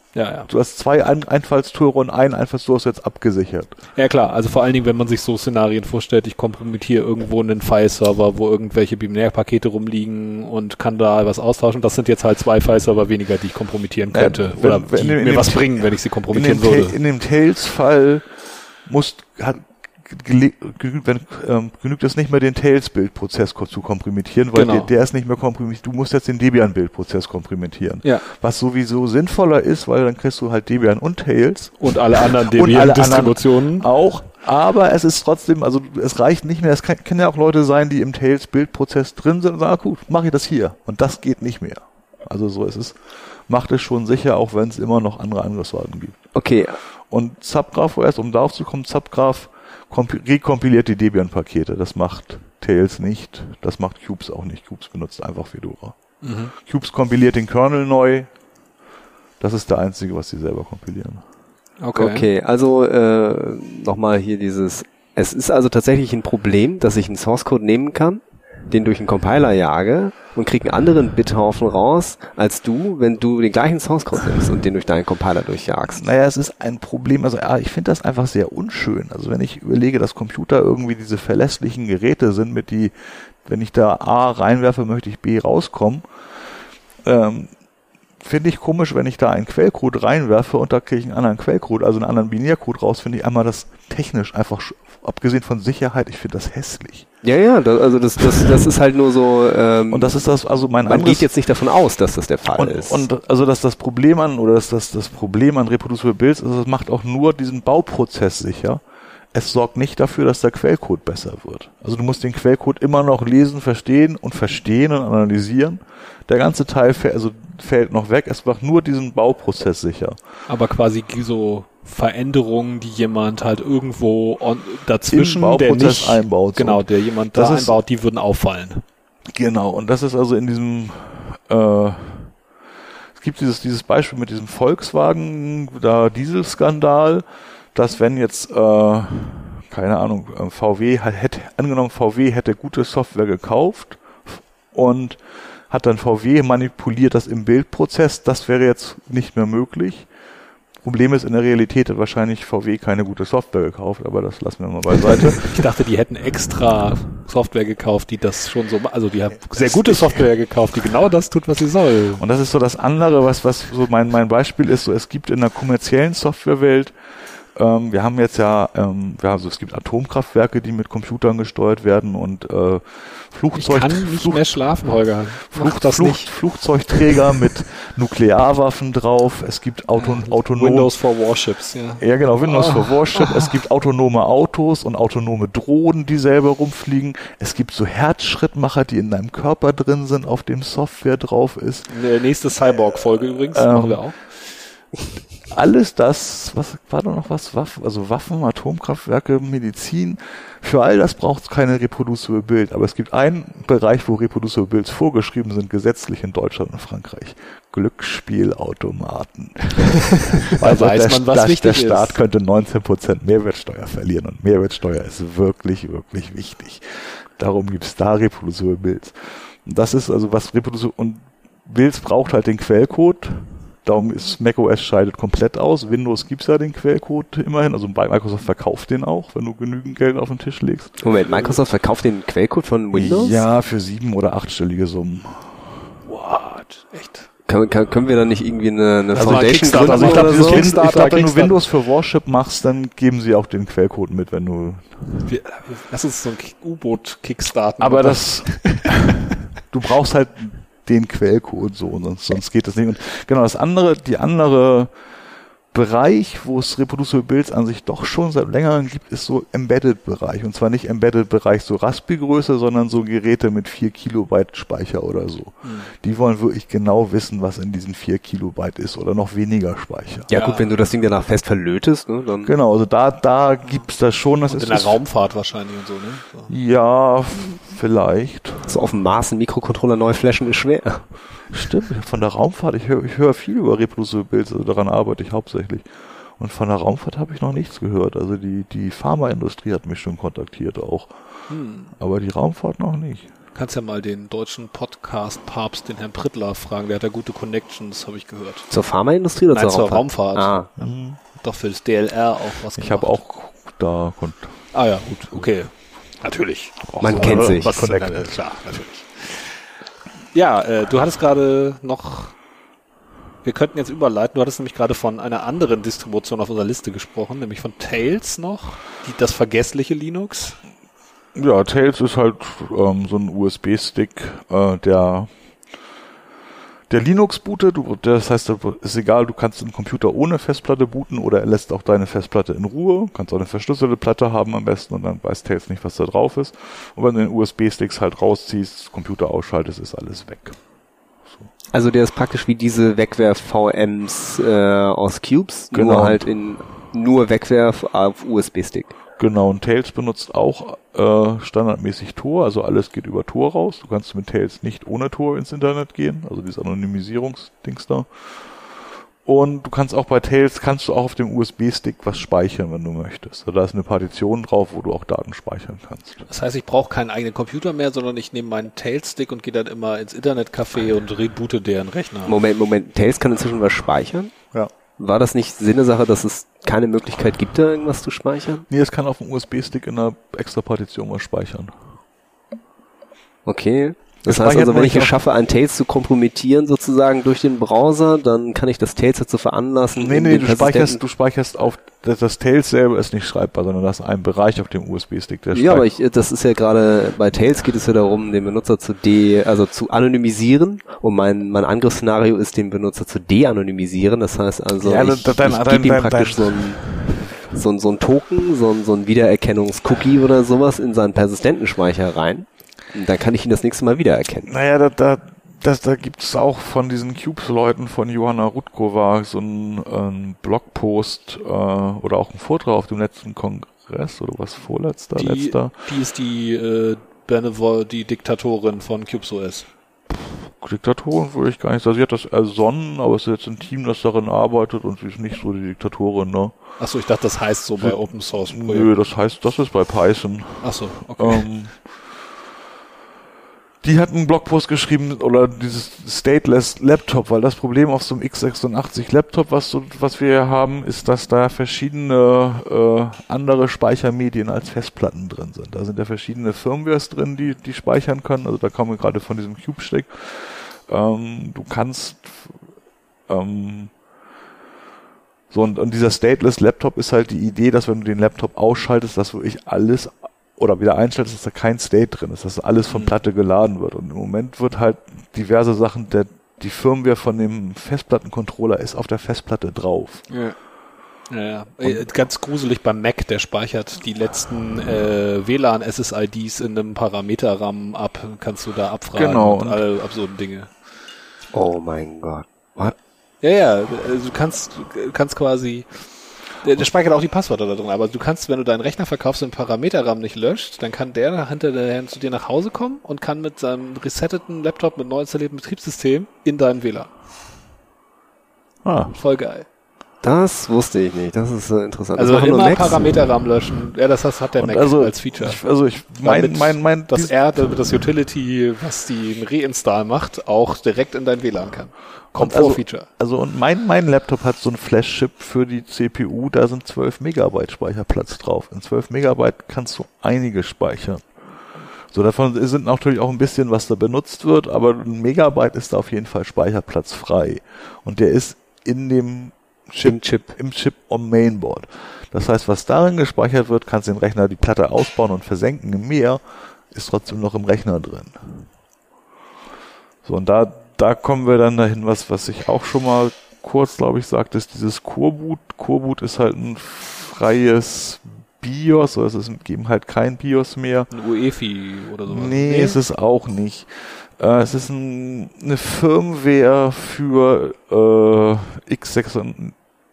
2 Einfallstore und einen Einfallstor ist jetzt abgesichert. Ja klar, also vor allen Dingen, wenn man sich so Szenarien vorstellt, ich kompromittiere irgendwo einen File-Server, wo irgendwelche Binärpakete rumliegen und kann da was austauschen. Das sind jetzt halt 2 File-Server weniger, die ich kompromittieren könnte. Oder die mir was bringen, wenn ich sie kompromittieren würde. In dem Tails-Fall genügt es nicht mehr, den Tails-Bildprozess zu komprimieren, weil der ist nicht mehr komprimiert. Du musst jetzt den Debian-Bildprozess komprimieren. Ja. Was sowieso sinnvoller ist, weil dann kriegst du halt Debian und Tails. Und alle anderen Debian-Distributionen. Auch. Aber es ist trotzdem, also es reicht nicht mehr. Es können ja auch Leute sein, die im Tails-Bildprozess drin sind und sagen, gut, mache ich das hier. Und das geht nicht mehr. Also so ist es. Macht es schon sicher, auch wenn es immer noch andere Angriffsarten gibt. Okay. Und Subgraph OS, um darauf zu kommen, Subgraph rekompiliert die Debian-Pakete. Das macht Tails nicht. Das macht Cubes auch nicht. Cubes benutzt einfach Fedora. Cubes kompiliert den Kernel neu. Das ist der einzige, was sie selber kompilieren. Okay, also nochmal hier es ist also tatsächlich ein Problem, dass ich einen Source-Code nehmen kann, den durch einen Compiler jage und kriege einen anderen Bithaufen raus, als wenn du den gleichen Source-Code nimmst und den durch deinen Compiler durchjagst. Naja, es ist ein Problem, also ich finde das einfach sehr unschön. Also wenn ich überlege, dass Computer irgendwie diese verlässlichen Geräte sind, wenn ich da A reinwerfe, möchte ich B rauskommen, finde ich komisch, wenn ich da einen Quellcode reinwerfe und da kriege ich einen anderen Quellcode, also einen anderen Binärcode raus, finde ich einmal das technisch einfach, abgesehen von Sicherheit, ich finde das hässlich. Ja, das ist halt nur so, und das ist das, also man geht jetzt nicht davon aus, dass das der Fall ist. Und also, dass das Problem an Reproducible Builds ist, es macht auch nur diesen Bauprozess sicher. Es sorgt nicht dafür, dass der Quellcode besser wird. Also du musst den Quellcode immer noch lesen, verstehen und analysieren. Der ganze Teil fällt noch weg. Es macht nur diesen Bauprozess sicher. Aber quasi so Veränderungen, die jemand halt irgendwo dazwischen der nicht einbaut. Genau, der jemand da einbaut, die würden auffallen. Genau, und das ist also in diesem es gibt dieses Beispiel mit diesem Volkswagen, Dieselskandal, dass wenn jetzt keine Ahnung, VW hätte gute Software gekauft und hat dann VW manipuliert das im Bildprozess, das wäre jetzt nicht mehr möglich. Problem ist, in der Realität hat wahrscheinlich VW keine gute Software gekauft, aber das lassen wir mal beiseite. Ich dachte, die hätten extra Software gekauft, die das schon so, also die haben sehr gute Software gekauft, die genau das tut, was sie soll. Und das ist so das andere, was so mein Beispiel ist, so es gibt in der kommerziellen Softwarewelt, wir haben jetzt es gibt Atomkraftwerke, die mit Computern gesteuert werden und Ich kann nicht mehr schlafen, Holger. Flugzeugträger mit Nuklearwaffen drauf. Es gibt autonome Windows for Warships, ja. Ja, genau, Windows for Warship. Es gibt autonome Autos und autonome Drohnen, die selber rumfliegen. Es gibt so Herzschrittmacher, die in deinem Körper drin sind, auf dem Software drauf ist. Nächste Cyborg-Folge übrigens, machen wir auch. alles das, was war da noch was? Waffen, Atomkraftwerke, Medizin, für all das braucht es keine Reproducible Build. Aber es gibt einen Bereich, wo Reproducible Builds vorgeschrieben sind, gesetzlich in Deutschland und Frankreich. Glücksspielautomaten. Also der Staat könnte 19% Mehrwertsteuer verlieren und Mehrwertsteuer ist wirklich, wirklich wichtig. Darum gibt es da Reproducible Builds. Und das ist also was Reproducible und Builds braucht halt den Quellcode. Darum ist macOS scheidet komplett aus. Windows gibt's ja den Quellcode immerhin. Also Microsoft verkauft den auch, wenn du genügend Geld auf den Tisch legst. Moment, Microsoft verkauft den Quellcode von Windows? Ja, für 7- oder 8-stellige Summen. What? Echt? Können wir da nicht irgendwie eine Foundation gründen? Also ich glaube, wenn du Windows Windows für Warship machst, dann geben sie auch den Quellcode mit, wenn du... Lass uns so ein U-Boot kickstarten. Aber du brauchst halt den Quellcode so, sonst geht das nicht. Und genau, die andere Bereich, wo es Reproducible Builds an sich doch schon seit längerem gibt, ist so Embedded-Bereich. Und zwar nicht Embedded-Bereich so Raspi-Größe, sondern so Geräte mit 4 Kilobyte Speicher oder so. Die wollen wirklich genau wissen, was in diesen 4 Kilobyte ist oder noch weniger Speicher. Ja gut, wenn du das Ding danach fest verlötest, ne, dann... Genau, also da gibt's das schon. Das und ist in der Raumfahrt wahrscheinlich und so, ne? So. Ja, vielleicht. So auf dem Mars einen Mikrocontroller neu flashen ist schwer. Stimmt, von der Raumfahrt, ich höre viel über Reproducible Builds, also daran arbeite ich hauptsächlich. Und von der Raumfahrt habe ich noch nichts gehört. Also die Pharmaindustrie hat mich schon kontaktiert auch. Aber die Raumfahrt noch nicht. Kannst ja mal den deutschen Podcast-Papst, den Herrn Prittler, fragen. Der hat da gute Connections, habe ich gehört. Zur Pharmaindustrie oder Nein, zur Raumfahrt? Ah. Doch für das DLR auch was gemacht. Ich habe auch da... Ah ja, gut, okay. Natürlich. Man kennt sich. Klar, natürlich. Ja, du hattest gerade noch, wir könnten jetzt überleiten, du hattest nämlich gerade von einer anderen Distribution auf unserer Liste gesprochen, nämlich von Tails noch, das vergessliche Linux. Ja, Tails ist halt so ein USB-Stick, der Linux bootet, das heißt, ist egal, du kannst einen Computer ohne Festplatte booten oder er lässt auch deine Festplatte in Ruhe, kannst auch eine verschlüsselte Platte haben am besten und dann weiß Tails nicht, was da drauf ist. Und wenn du den USB-Sticks halt rausziehst, Computer ausschaltest, ist alles weg. So. Also der ist praktisch wie diese Wegwerf-VMs aus Cubes, genau. Nur halt nur Wegwerf auf USB-Stick. Genau, und Tails benutzt auch standardmäßig Tor, also alles geht über Tor raus. Du kannst mit Tails nicht ohne Tor ins Internet gehen, also dieses Anonymisierungsdings da. Und du kannst auch bei Tails, auch auf dem USB-Stick was speichern, wenn du möchtest. Also da ist eine Partition drauf, wo du auch Daten speichern kannst. Das heißt, ich brauche keinen eigenen Computer mehr, sondern ich nehme meinen Tails-Stick und gehe dann immer ins Internetcafé und reboote deren Rechner. Moment, Tails kann inzwischen was speichern? Ja. War das nicht Sinnesache, dass es keine Möglichkeit gibt, da irgendwas zu speichern? Nee, es kann auf dem USB-Stick in einer extra Partition was speichern. Okay. Das heißt also, wenn ich es schaffe, ein Tails zu kompromittieren sozusagen durch den Browser, dann kann ich das Tails dazu veranlassen. Nee, du speicherst auf, das Tails selber ist nicht schreibbar, sondern das ist ein Bereich auf dem USB-Stick, der ja, aber das ist ja gerade, bei Tails geht es ja darum, den Benutzer zu zu anonymisieren, und mein Angriffsszenario ist, den Benutzer zu de-anonymisieren. Das heißt also, ja, ich gebe ihm praktisch so ein Token, so ein Wiedererkennungs-Cookie oder sowas in seinen Persistentenspeicher rein. Und dann kann ich ihn das nächste Mal wiedererkennen. Naja, da gibt es auch von diesen Cubes-Leuten von Johanna Rutkova so einen Blogpost oder auch einen Vortrag auf dem letzten Kongress oder was letzter. Die ist die die Diktatorin von CubesOS. Diktatorin würde ich gar nicht sagen. Sie hat das ersonnen, aber es ist jetzt ein Team, das darin arbeitet und sie ist nicht so die Diktatorin, ne? Achso, ich dachte, das heißt so bei Open Source Projekten. Nö, das ist bei Python. Achso, okay. Die hat einen Blogpost geschrieben, oder dieses Stateless Laptop, weil das Problem auf so einem x86 Laptop, was wir hier haben, ist, dass da verschiedene andere Speichermedien als Festplatten drin sind. Da sind ja verschiedene Firmwares drin, die speichern können. Also da kommen wir gerade von diesem Cube-Stick. Du kannst und dieser Stateless Laptop ist halt die Idee, dass wenn du den Laptop ausschaltest, dass wirklich alles oder wieder einstellst, dass da kein State drin ist, dass alles von Platte geladen wird. Und im Moment wird halt diverse Sachen, die Firmware von dem Festplattencontroller ist auf der Festplatte drauf. Ja. Ganz gruselig beim Mac, der speichert die letzten WLAN-SSIDs in einem Parameter-RAM ab, kannst du da abfragen, genau, und alle absurden Dinge. Oh mein Gott. What? Ja, also du kannst quasi, der speichert auch die Passwörter da drin, aber du kannst, wenn du deinen Rechner verkaufst und den Parameterrahmen nicht löscht, dann kann der hinterher zu dir nach Hause kommen und kann mit seinem resetteten Laptop mit neu installiertem Betriebssystem in deinen WLAN. Voll geil. Das wusste ich nicht. Das ist interessant. Also immer Parameterrahmen löschen. Ja, das hat der Mac als Feature. Das Utility, was die Reinstall macht, auch direkt in dein WLAN kann. Komfort-Feature. Und mein Laptop hat so ein Flash-Chip für die CPU, da sind 12 Megabyte Speicherplatz drauf. In 12 Megabyte kannst du einige speichern. So, davon sind natürlich auch ein bisschen, was da benutzt wird, aber ein Megabyte ist da auf jeden Fall Speicherplatz frei. Und der ist in dem im Chip am Mainboard. Das heißt, was darin gespeichert wird, kannst du den Rechner die Platte ausbauen und versenken im Meer, ist trotzdem noch im Rechner drin. So, und da kommen wir dann dahin, was ich auch schon mal kurz, glaube ich, sagte, ist dieses Coreboot. Coreboot ist halt ein freies BIOS, also es geben halt kein BIOS mehr. Ein UEFI oder sowas? Nee, ist es auch nicht. Es ist eine Firmware für x86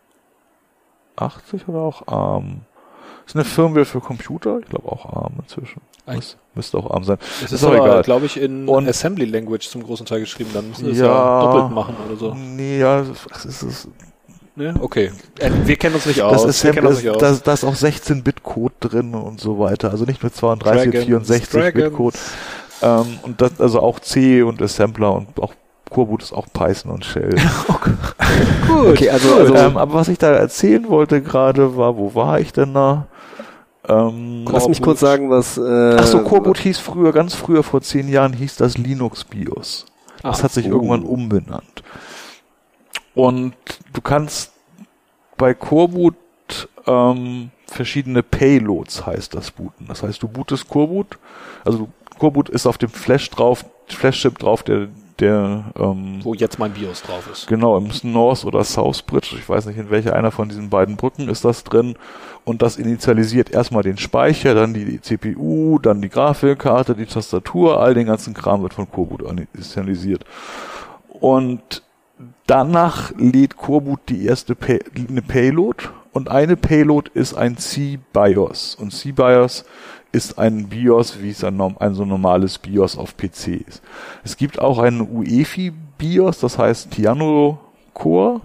oder auch ARM. Es ist eine Firmware für Computer, ich glaube auch ARM inzwischen. Müsste auch ARM sein. Es ist aber, egal, glaube ich, in Assembly Language zum großen Teil geschrieben, dann müssen wir es ja doppelt machen oder so. Nee, ja, das ist es. Ne? Okay. Wir kennen uns nicht aus. Da ist auch 16-Bit-Code drin und so weiter. Also nicht nur 32 und 64-Bit-Code. Und das, also auch C und Assembler und auch Coreboot ist auch Python und Shell. Okay. Gut. Okay, also aber was ich da erzählen wollte gerade war, wo war ich denn da? Lass mich kurz sagen, was... Coreboot hieß ganz früher, vor 10 Jahren, hieß das Linux BIOS. Das hat sich irgendwann umbenannt. Und du kannst bei Coreboot verschiedene Payloads, heißt das, booten. Das heißt, du bootest Coreboot, also Coreboot ist auf dem Flash-Chip drauf, der wo jetzt mein BIOS drauf ist. Genau, im North oder South Bridge, ich weiß nicht, in welcher einer von diesen beiden Brücken ist das drin, und das initialisiert erstmal den Speicher, dann die CPU, dann die Grafikkarte, die Tastatur, all den ganzen Kram wird von Coreboot initialisiert. Und danach lädt Coreboot die erste eine Payload, und eine Payload ist ein C-BIOS, und C-BIOS ist ein BIOS, wie es ein so normales BIOS auf PC ist. Es gibt auch einen UEFI-BIOS, das heißt Tiano Core,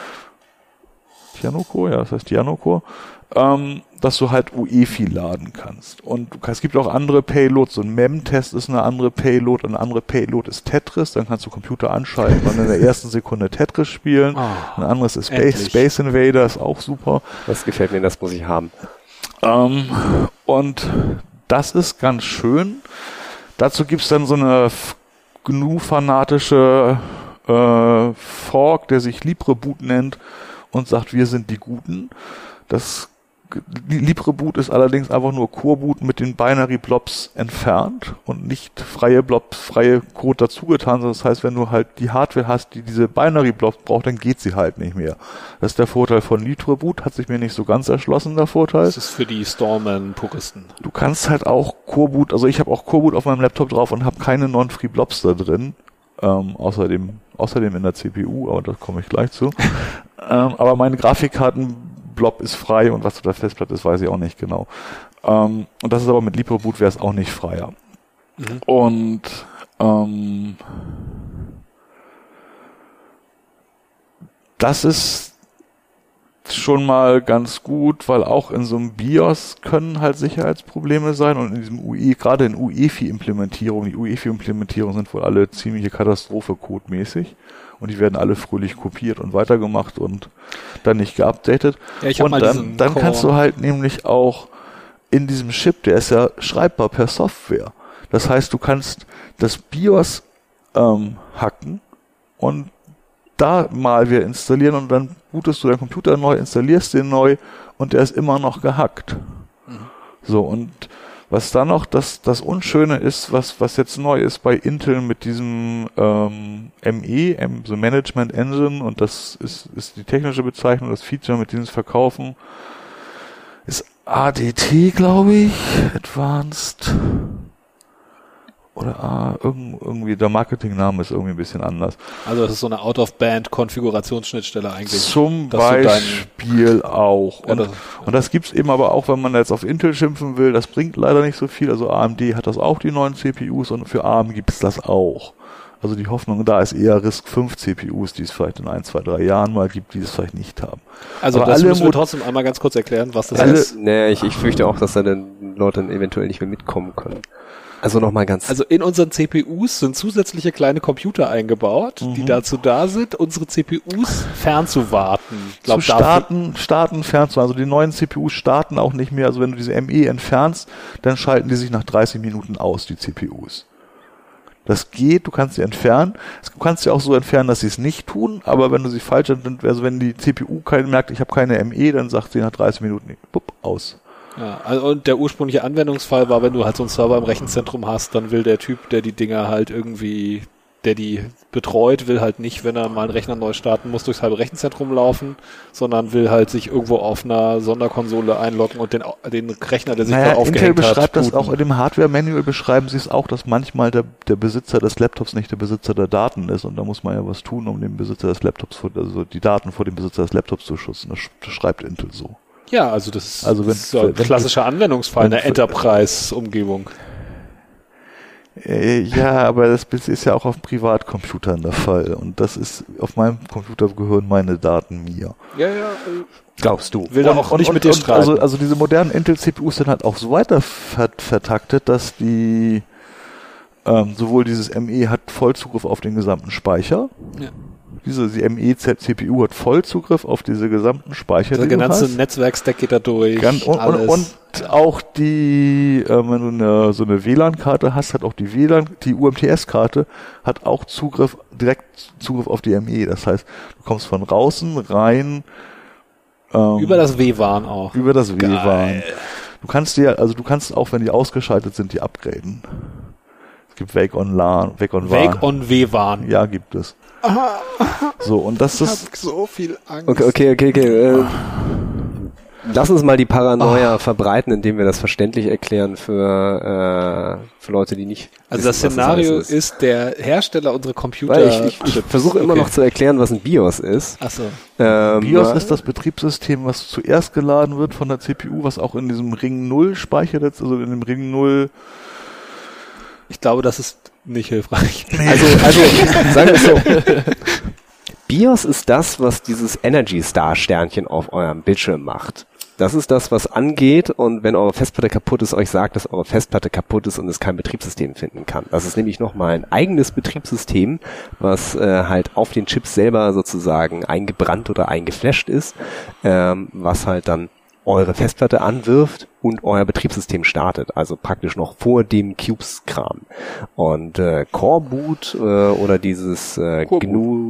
dass du halt UEFI laden kannst. Und es gibt auch andere Payloads, so ein Mem-Test ist eine andere Payload ist Tetris, dann kannst du Computer anschalten und in der ersten Sekunde Tetris spielen. Ein anderes ist Space Invader, ist auch super. Das gefällt mir, das muss ich haben. Und das ist ganz schön. Dazu gibt's dann so eine GNU-fanatische Fork, der sich LibreBoot nennt und sagt, wir sind die Guten. Das LibreBoot ist allerdings einfach nur Coreboot mit den Binary Blobs entfernt und nicht freie Blobs, freie Code dazugetan. Das heißt, wenn du halt die Hardware hast, die diese Binary Blobs braucht, dann geht sie halt nicht mehr. Das ist der Vorteil von LibreBoot, hat sich mir nicht so ganz erschlossen, der Vorteil. Das ist für die Stallman-Puristen. Du kannst halt auch Coreboot, also ich habe auch Coreboot auf meinem Laptop drauf und habe keine Non-Free Blobs da drin. Außerdem in der CPU, aber da komme ich gleich zu. Aber meine Grafikkarten-Blob ist frei und was auf der Festplatte ist, weiß ich auch nicht genau. Und das ist aber mit LibreBoot wäre es auch nicht freier. Mhm. Und das ist schon mal ganz gut, weil auch in so einem BIOS können halt Sicherheitsprobleme sein und in diesem gerade in UEFI-Implementierungen, die UEFI-Implementierungen sind wohl alle ziemliche Katastrophe codemäßig und die werden alle fröhlich kopiert und weitergemacht und dann nicht geupdatet. Ja, und dann kannst du halt nämlich auch in diesem Chip, der ist ja schreibbar per Software. Das heißt, du kannst das BIOS hacken und da mal wieder installieren und dann bootest du deinen Computer neu, installierst den neu und der ist immer noch gehackt. Mhm. So, und was dann noch das Unschöne ist, was jetzt neu ist bei Intel mit diesem so Management Engine, und das ist die technische Bezeichnung, das Feature, mit dem sie es verkaufen, ist ADT, glaube ich, Advanced oder irgendwie der Marketingname ist irgendwie ein bisschen anders. Also das ist so eine Out-of-Band-Konfigurationsschnittstelle eigentlich. Zum Beispiel auch. Und das gibt's eben aber auch, wenn man jetzt auf Intel schimpfen will, das bringt leider nicht so viel. Also AMD hat das auch, die neuen CPUs, und für ARM gibt's das auch. Also die Hoffnung da ist eher RISC-V CPUs, die es vielleicht in 1, 2, 3 Jahren mal gibt, die es vielleicht nicht haben. Also aber das müssen wir trotzdem einmal ganz kurz erklären, was das ist. Nee, ich fürchte auch, dass da dann Leute dann eventuell nicht mehr mitkommen können. Also nochmal ganz... Also in unseren CPUs sind zusätzliche kleine Computer eingebaut, die dazu da sind, unsere CPUs fernzuwarten. Starten, fernzuwarten. Also die neuen CPUs starten auch nicht mehr. Also wenn du diese ME entfernst, dann schalten die sich nach 30 Minuten aus, die CPUs. Das geht, du kannst sie entfernen. Du kannst sie auch so entfernen, dass sie es nicht tun, aber wenn du sie falsch, also wenn die CPU merkt, ich habe keine ME, dann sagt sie nach 30 Minuten, aus. Ja, also und der ursprüngliche Anwendungsfall war, wenn du halt so einen Server im Rechenzentrum hast, dann will der Typ, der die Dinger halt irgendwie, der die betreut, will halt nicht, wenn er mal einen Rechner neu starten muss, durchs halbe Rechenzentrum laufen, sondern will halt sich irgendwo auf einer Sonderkonsole einloggen und den Rechner, der sich da aufgehängt Intel beschreibt hat, das auch in dem Hardware-Manual, beschreiben sie es auch, dass manchmal der Besitzer des Laptops nicht der Besitzer der Daten ist, und da muss man ja was tun, um den Besitzer des Laptops, also die Daten vor dem Besitzer des Laptops zu schützen. Das schreibt Intel so. Ja, also das ist so ein klassischer Anwendungsfall in der Enterprise-Umgebung. Ja, aber das ist ja auch auf Privatcomputern der Fall, und das ist, auf meinem Computer gehören meine Daten mir. Ja. Glaubst du? Will da auch nicht mit dir streiten. Also diese modernen Intel-CPUs sind halt auch so weiter vertaktet, dass die sowohl dieses ME hat Vollzugriff auf den gesamten Speicher. Ja. Die ME-CPU hat Vollzugriff auf diese gesamten Speicher. Der ganze Netzwerkstack geht da durch. Und auch die, wenn du so eine WLAN-Karte hast, hat auch die UMTS-Karte hat auch direkt Zugriff auf die ME. Das heißt, du kommst von draußen rein. Über das WLAN auch. Über das WLAN. Du kannst auch, wenn die ausgeschaltet sind, die upgraden. Es gibt Wake on WLAN. Ja, gibt es. So, und das ist... Ich hab so viel Angst. Okay. Lass uns mal die Paranoia verbreiten, indem wir das verständlich erklären für Leute, die nicht... Also das Szenario ist, der Hersteller unserer Computer... Ich versuche immer noch zu erklären, was ein BIOS ist. Ach so. BIOS ist das Betriebssystem, was zuerst geladen wird von der CPU, was auch in diesem Ring 0 speichert, also in dem Ring 0... Ich glaube, das ist nicht hilfreich. Also sagen wir es so. BIOS ist das, was dieses Energy Star Sternchen auf eurem Bildschirm macht. Das ist das, was angeht, und wenn eure Festplatte kaputt ist, euch sagt, dass eure Festplatte kaputt ist und es kein Betriebssystem finden kann. Das ist nämlich nochmal ein eigenes Betriebssystem, was halt auf den Chips selber sozusagen eingebrannt oder eingeflasht ist, was halt dann eure Festplatte anwirft und euer Betriebssystem startet, also praktisch noch vor dem Cubes-Kram. Und Coreboot oder dieses GNU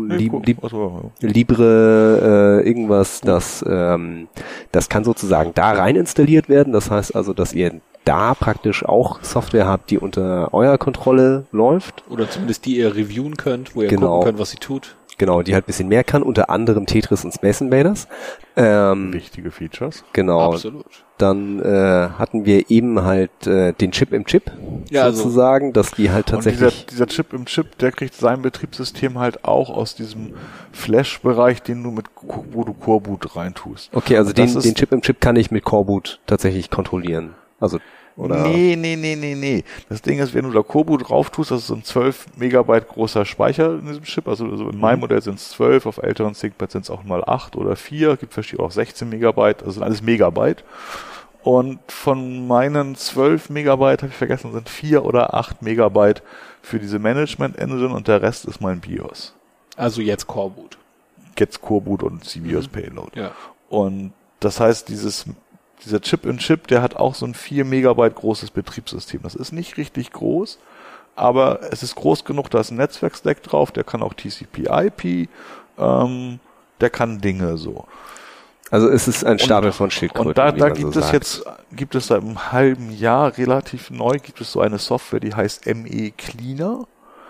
Libre irgendwas, das kann sozusagen da rein installiert werden. Das heißt also, dass ihr da praktisch auch Software habt, die unter eurer Kontrolle läuft. Oder zumindest die ihr reviewen könnt, wo ihr gucken könnt, was sie tut. Genau, die halt ein bisschen mehr kann, unter anderem Tetris und Space Invaders. Wichtige Features. Genau. Absolut. Dann hatten wir eben halt den Chip im Chip, sozusagen, dass die halt tatsächlich... Und dieser Chip im Chip, der kriegt sein Betriebssystem halt auch aus diesem Flash-Bereich, wo du Coreboot reintust. Okay, also den Chip im Chip kann ich mit Coreboot tatsächlich kontrollieren. Also oder? Nee. Das Ding ist, wenn du da Coreboot drauf tust, das ist so ein 12 Megabyte großer Speicher in diesem Chip. Also in meinem Modell sind es 12, auf älteren ThinkPads sind es auch mal 8 oder 4, gibt verschiedene auch 16 Megabyte, also sind alles Megabyte. Und von meinen 12 Megabyte, habe ich vergessen, sind 4 oder 8 Megabyte für diese Management Engine, und der Rest ist mein BIOS. Also jetzt Coreboot. Jetzt Coreboot und CBIOS Payload. Ja. Und das heißt, dieser Chip-in-Chip, der hat auch so ein 4 Megabyte großes Betriebssystem. Das ist nicht richtig groß, aber es ist groß genug, da ist ein Netzwerkstack drauf, der kann auch TCP/IP, der kann Dinge so. Also es ist ein Stapel von Schildkröten. Und da gibt es seit einem halben Jahr relativ neu, gibt es so eine Software, die heißt ME Cleaner.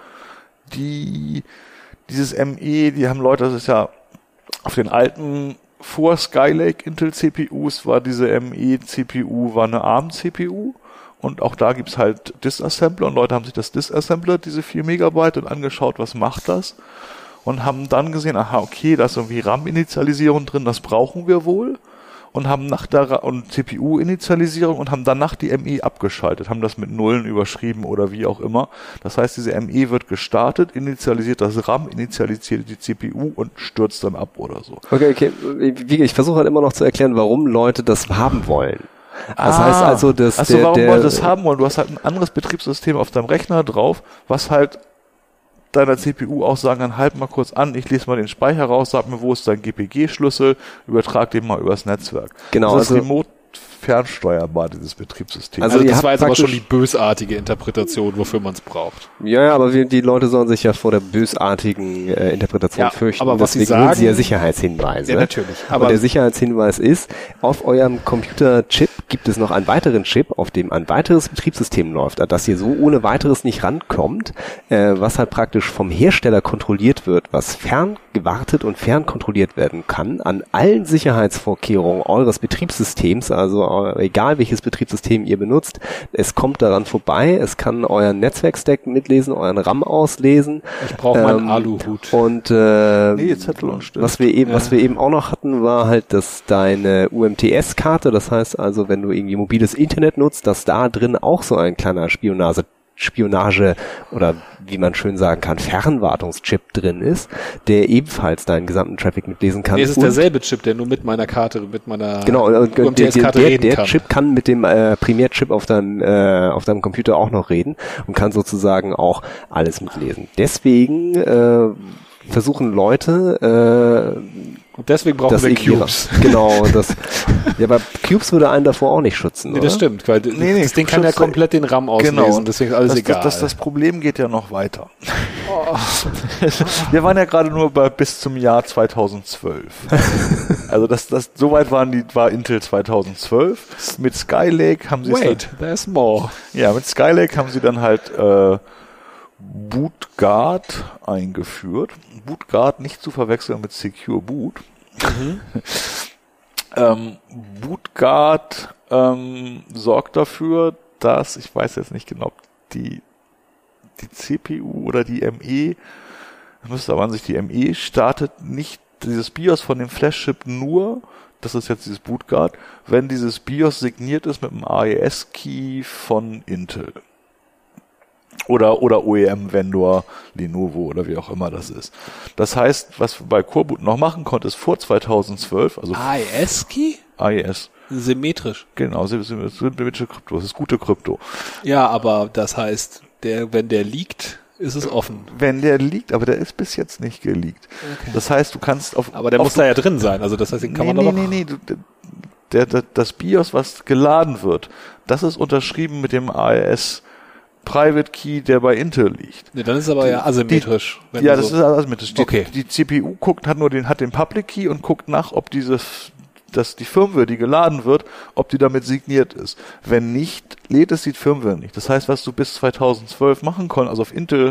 Dieses ME, die haben Leute, das ist ja auf den alten vor Skylake Intel CPUs war diese ME CPU war eine ARM CPU, Und auch da gibt's halt Disassembler und Leute haben sich das Disassembler, diese 4 Megabyte, und angeschaut, was macht das? Und haben dann gesehen, aha, okay, da ist irgendwie RAM-Initialisierung drin, das brauchen wir wohl. Und haben und CPU-Initialisierung und haben danach die ME abgeschaltet, haben das mit Nullen überschrieben oder wie auch immer. Das heißt, diese ME wird gestartet, initialisiert das RAM, initialisiert die CPU und stürzt dann ab oder so. Okay. Ich versuche halt immer noch zu erklären, warum Leute das haben wollen. Das heißt also, dass warum Leute das haben wollen? Du hast halt ein anderes Betriebssystem auf deinem Rechner drauf, was halt deiner CPU auch sagen kann, halt mal kurz an, ich lese mal den Speicher raus, sag mir, wo ist dein GPG-Schlüssel, übertrag den mal übers Netzwerk. Genau. Das ist remote fernsteuerbar, dieses Betriebssystem. Also das war jetzt aber schon die bösartige Interpretation, wofür man es braucht. Ja, aber die Leute sollen sich ja vor der bösartigen Interpretation fürchten. Aber was deswegen sie sagen, wollen sie ja Sicherheitshinweise. Ja, natürlich. Aber und der Sicherheitshinweis ist, auf eurem Computerchip gibt es noch einen weiteren Chip, auf dem ein weiteres Betriebssystem läuft, an das ihr so ohne weiteres nicht rankommt, was halt praktisch vom Hersteller kontrolliert wird, was ferngewartet und fernkontrolliert werden kann, an allen Sicherheitsvorkehrungen eures Betriebssystems, also egal welches Betriebssystem ihr benutzt, es kommt daran vorbei, es kann euren Netzwerkstack mitlesen, euren RAM auslesen. Ich brauche meinen Aluhut. Und Zettel und Stift. was wir eben auch noch hatten, war halt, dass deine UMTS-Karte, das heißt also, wenn du irgendwie mobiles Internet nutzt, dass da drin auch so ein kleiner Spionage oder wie man schön sagen kann, Fernwartungschip drin ist, der ebenfalls deinen gesamten Traffic mitlesen kann. Nee, es ist derselbe Chip, der nur mit meiner genau, UMTS-Karte reden kann. Der Chip kann mit dem Primärchip auf deinem Computer auch noch reden und kann sozusagen auch alles mitlesen. Deswegen versuchen Leute und deswegen brauchen wir Cubes. Genau, aber Cubes würde einen davor auch nicht schützen. Nee, oder? das stimmt, weil das Ding kann ja komplett den RAM auslesen, genau. Deswegen ist alles egal. Das Problem geht ja noch weiter. Oh. Wir waren ja gerade nur bis zum Jahr 2012. Also so weit war Intel 2012. Mit Skylake haben sie there's more. Ja, mit Skylake haben sie dann halt Bootguard eingeführt. Bootguard nicht zu verwechseln mit Secure Boot. Bootguard sorgt dafür, dass, ich weiß jetzt nicht genau, die CPU oder die ME, das müsste aber an sich die ME startet nicht dieses BIOS von dem Flash-Chip nur, das ist jetzt dieses Bootguard, wenn dieses BIOS signiert ist mit dem AES-Key von Intel. Oder OEM-Vendor, Lenovo oder wie auch immer das ist. Das heißt, was du bei Coreboot noch machen konntest vor 2012, also AES-Key? AES. Symmetrisch. Genau, symmetrische Krypto, das ist gute Krypto. Ja, aber das heißt, wenn der liegt, ist es offen. Wenn der liegt, aber der ist bis jetzt nicht geleakt. Okay. Das heißt, du kannst aber der muss da ja drin sein, also das heißt, den kann man doch... Nee, das BIOS, was geladen wird, das ist unterschrieben mit dem AES Private Key, der bei Intel liegt. Nee, dann ist es aber ja asymmetrisch. Das ist asymmetrisch. Okay. Die CPU hat den Public Key und guckt nach, ob die Firmware, die geladen wird, ob die damit signiert ist. Wenn nicht, lädt es die Firmware nicht. Das heißt, was du bis 2012 machen konntest, also auf Intel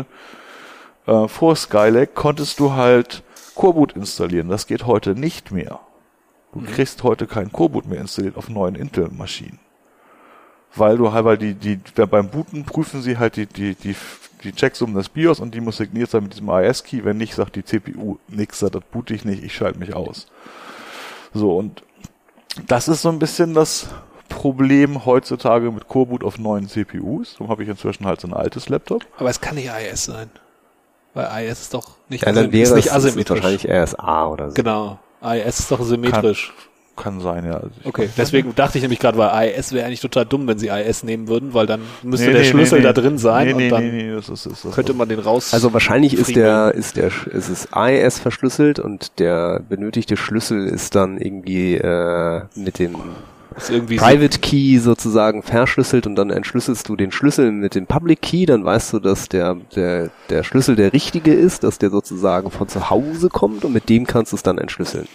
vor Skylake, konntest du halt Coreboot installieren. Das geht heute nicht mehr. Du kriegst heute kein Coreboot mehr installiert auf neuen Intel-Maschinen. Weil beim Booten prüfen sie halt die Checksummen des BIOS und die muss signiert sein mit diesem AES-Key. Wenn nicht, sagt die CPU, nix, das boote ich nicht, ich schalte mich aus. So, und das ist so ein bisschen das Problem heutzutage mit Coreboot auf neuen CPUs. Darum habe ich inzwischen halt so ein altes Laptop. Aber es kann nicht AES sein. Weil AES ist doch nicht, dann wäre ist nicht asymmetrisch. Ist wahrscheinlich RSA oder so. Genau. AES ist doch symmetrisch. Kann sein, ja. Also okay, deswegen dachte ich nämlich gerade, weil AES wäre eigentlich total dumm, wenn sie AES nehmen würden, weil dann müsste der Schlüssel da drin sein und dann das könnte man den raus. Also wahrscheinlich ist es AES verschlüsselt und der benötigte Schlüssel ist dann irgendwie mit dem Private Key sozusagen verschlüsselt und dann entschlüsselst du den Schlüssel mit dem Public Key, dann weißt du, dass der Schlüssel der richtige ist, dass der sozusagen von zu Hause kommt und mit dem kannst du es dann entschlüsseln.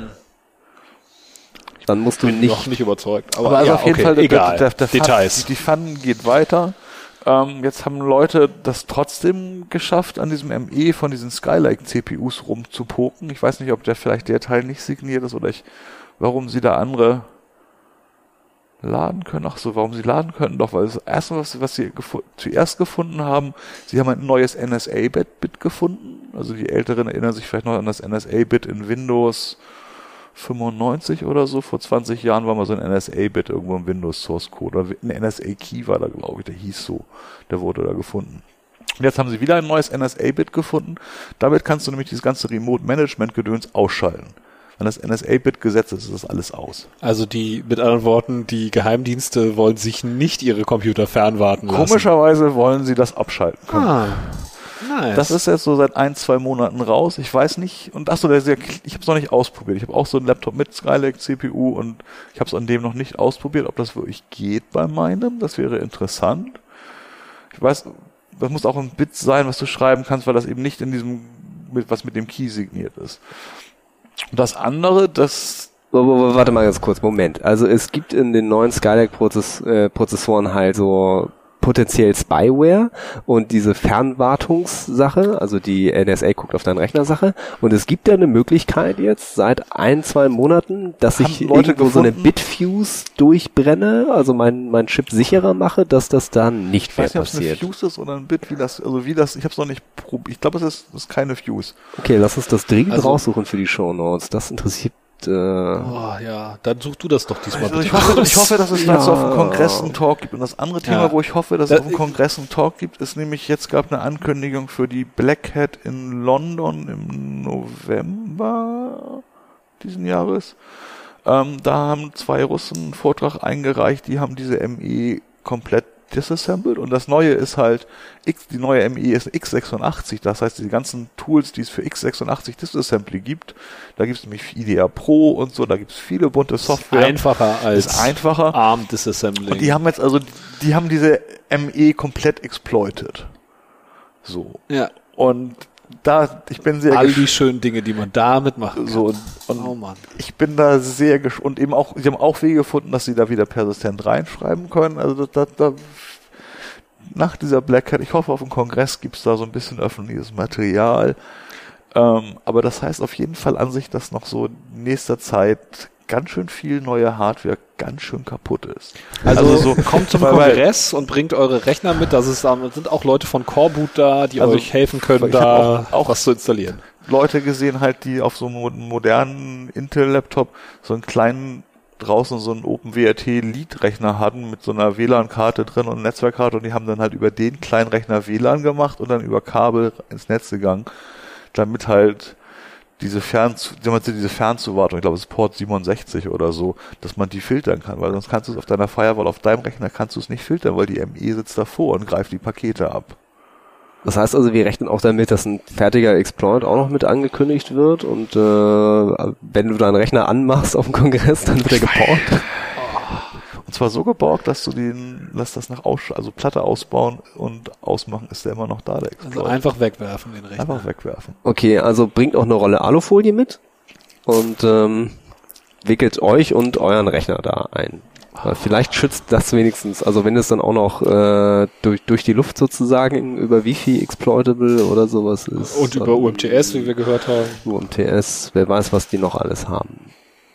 Dann musst du noch nicht überzeugt. Aber also auf jeden Fall, egal. Der Details. Die Fun geht weiter. Jetzt haben Leute das trotzdem geschafft, an diesem ME von diesen Skylake-CPUs rumzupoken. Ich weiß nicht, ob vielleicht der Teil nicht signiert ist oder warum sie da andere laden können. Ach so, warum sie laden können? Doch, weil das erste, was sie zuerst gefunden haben, sie haben ein neues NSA-Bit gefunden. Also die Älteren erinnern sich vielleicht noch an das NSA-Bit in Windows 95 oder so. Vor 20 Jahren war mal so ein NSA-Bit irgendwo im Windows Source Code. Oder ein NSA-Key war da, glaube ich, der hieß so. Der wurde da gefunden. Und jetzt haben sie wieder ein neues NSA-Bit gefunden. Damit kannst du nämlich dieses ganze Remote-Management-Gedöns ausschalten. Wenn das NSA-Bit gesetzt ist, ist das alles aus. Also mit anderen Worten, die Geheimdienste wollen sich nicht ihre Computer fernwarten lassen. Komischerweise wollen sie das abschalten können. Ah, nice. Das ist jetzt so seit 1-2 Monaten raus. Ich weiß nicht, und ich habe es noch nicht ausprobiert. Ich habe auch so einen Laptop mit Skylake CPU und ich habe es an dem noch nicht ausprobiert, ob das wirklich geht bei meinem. Das wäre interessant. Ich weiß, das muss auch ein Bit sein, was du schreiben kannst, weil das eben nicht in diesem, was mit dem Key signiert ist. Und das andere, Warte mal ganz kurz, Moment. Also es gibt in den neuen Skylake-Prozessoren halt so potenziell Spyware und diese Fernwartungssache, also die NSA guckt auf deinen Rechner-Sache, und es gibt ja eine Möglichkeit jetzt seit 1-2 Monaten, dass ich irgendwo so eine Bitfuse durchbrenne, also mein Chip sicherer mache, dass das dann nicht mehr passiert. Ich weiß nicht, ob es eine Fuse ist oder ein Bit, ich habe es noch nicht probiert. Ich glaube, es ist keine Fuse. Okay, lass uns das dringend raussuchen für die Shownotes. Das interessiert ja, dann such du das doch diesmal also bitte. Ich hoffe, dass es dazu auf dem Kongress einen Talk gibt. Und das andere Thema, wo ich hoffe, dass es auf dem Kongress einen Talk gibt, ist nämlich, jetzt gab eine Ankündigung für die Black Hat in London im November diesen Jahres. Da haben 2 Russen einen Vortrag eingereicht, die haben diese ME komplett disassembled, und das Neue ist halt, die neue ME ist x86, das heißt, die ganzen Tools, die es für x86 Disassembly gibt, da gibt es nämlich IDEA Pro und so, da gibt es viele bunte Software. Einfacher als ARM Disassembly. Und die haben jetzt die haben diese ME komplett exploited. So. Ja. Und ich bin sehr all die schönen Dinge, die man damit machen kann. So, und oh Mann. Ich bin da sehr und eben auch, sie haben auch Wege gefunden, dass sie da wieder persistent reinschreiben können. Also nach dieser Black Hat, ich hoffe, auf dem Kongress gibt's da so ein bisschen öffentliches Material. Aber das heißt auf jeden Fall an sich, dass noch so in nächster Zeit ganz schön viel neue Hardware ganz schön kaputt ist. Also so kommt zum Kongress und bringt eure Rechner mit, sind auch Leute von Coreboot da, die euch helfen können, da auch was zu installieren. Leute gesehen halt, die auf so einem modernen Intel-Laptop so einen kleinen draußen so einen OpenWRT-Lead-Rechner hatten mit so einer WLAN-Karte drin und Netzwerkkarte, und die haben dann halt über den kleinen Rechner WLAN gemacht und dann über Kabel ins Netz gegangen, damit halt diese Fernzuwartung, ich glaube es ist Port 67 oder so, dass man die filtern kann, weil sonst kannst du es auf deiner Firewall, auf deinem Rechner kannst du es nicht filtern, weil die ME sitzt davor und greift die Pakete ab. Das heißt also, wir rechnen auch damit, dass ein fertiger Exploit auch noch mit angekündigt wird, und wenn du deinen Rechner anmachst auf dem Kongress, dann wird er geborgt. Und zwar so geborgt, dass du lass das also Platte ausbauen und ausmachen, ist der immer noch da, der Exploit. Also einfach wegwerfen den Rechner. Einfach wegwerfen. Okay, also bringt auch eine Rolle Alufolie mit und wickelt euch und euren Rechner da ein. Vielleicht schützt das wenigstens, also wenn es dann auch noch durch die Luft sozusagen über Wi-Fi exploitable oder sowas ist. Und über UMTS, wie wir gehört haben. UMTS, wer weiß, was die noch alles haben.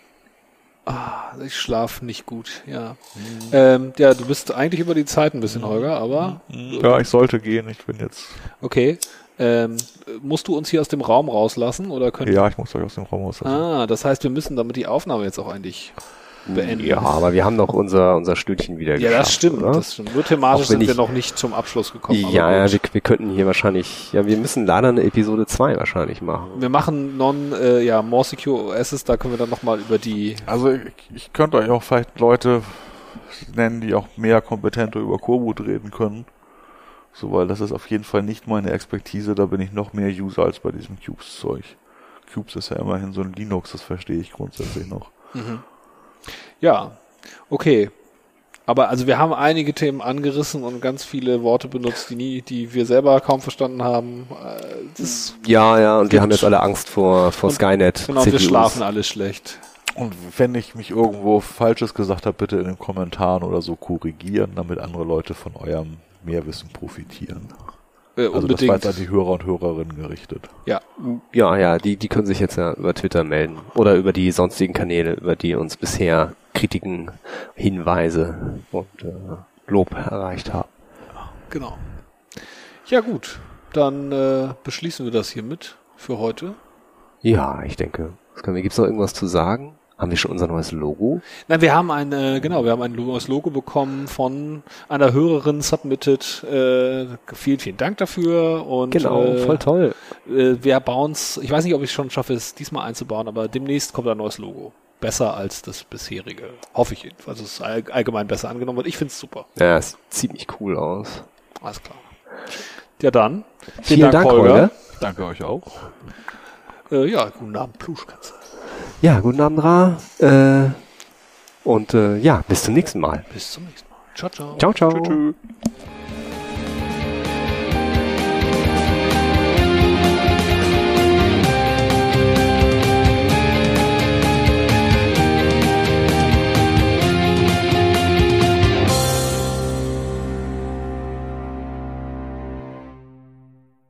Ich schlafe nicht gut, ja. Ja, du bist eigentlich über die Zeit ein bisschen, Holger, aber... Ja, ich sollte gehen, ich bin jetzt... Okay. Musst du uns hier aus dem Raum rauslassen? Oder Ja, ich muss euch aus dem Raum rauslassen. Das heißt, wir müssen damit die Aufnahme jetzt auch eigentlich beenden. Ja, aber wir haben noch unser Stündchen wieder geschafft. Ja, das stimmt. Oder? Das stimmt. Nur thematisch sind wir noch nicht zum Abschluss gekommen. Ja, wir könnten hier wahrscheinlich, wir müssen leider eine Episode 2 wahrscheinlich machen. Wir machen More Secure OSs, da können wir dann nochmal über die... Also ich könnte euch auch vielleicht Leute nennen, die auch mehr kompetenter über Coreboot reden können. So, weil das ist auf jeden Fall nicht meine Expertise, da bin ich noch mehr User als bei diesem Cubes-Zeug. Cubes ist ja immerhin so ein Linux, das verstehe ich grundsätzlich noch. Mhm. Ja, okay. Aber also wir haben einige Themen angerissen und ganz viele Worte benutzt, die wir selber kaum verstanden haben. Und wir haben jetzt alle Angst vor Skynet. Genau, CPUs. Wir schlafen alle schlecht. Und wenn ich mich irgendwo Falsches gesagt habe, bitte in den Kommentaren oder so korrigieren, damit andere Leute von eurem Mehrwissen profitieren. Also unbedingt. Das war jetzt an die Hörer und Hörerinnen gerichtet. Ja. Ja, die können sich jetzt ja über Twitter melden oder über die sonstigen Kanäle, über die uns bisher Kritiken, Hinweise und Lob erreicht haben. Genau. Ja gut, dann beschließen wir das hiermit für heute. Ja, ich denke. Gibt es noch irgendwas zu sagen? Haben wir schon unser neues Logo? Nein, wir haben ein neues Logo bekommen von einer Hörerin submitted. Vielen, vielen Dank dafür. Und, genau, voll toll. Wir bauen es, ich weiß nicht, ob ich es schon schaffe, es diesmal einzubauen, aber demnächst kommt ein neues Logo. Besser als das bisherige. Hoffe ich jedenfalls. Also es ist allgemein besser angenommen wird. Ich finde es super. Ja, es sieht ziemlich cool aus. Alles klar. Ja dann. Vielen Dank, Holger. Danke euch auch. Ja, guten Abend, Pluschkatze. Ja, guten Abend, Ra. Und ja, bis zum nächsten Mal. Bis zum nächsten Mal. Ciao, ciao. Ciao, ciao. Tschüss.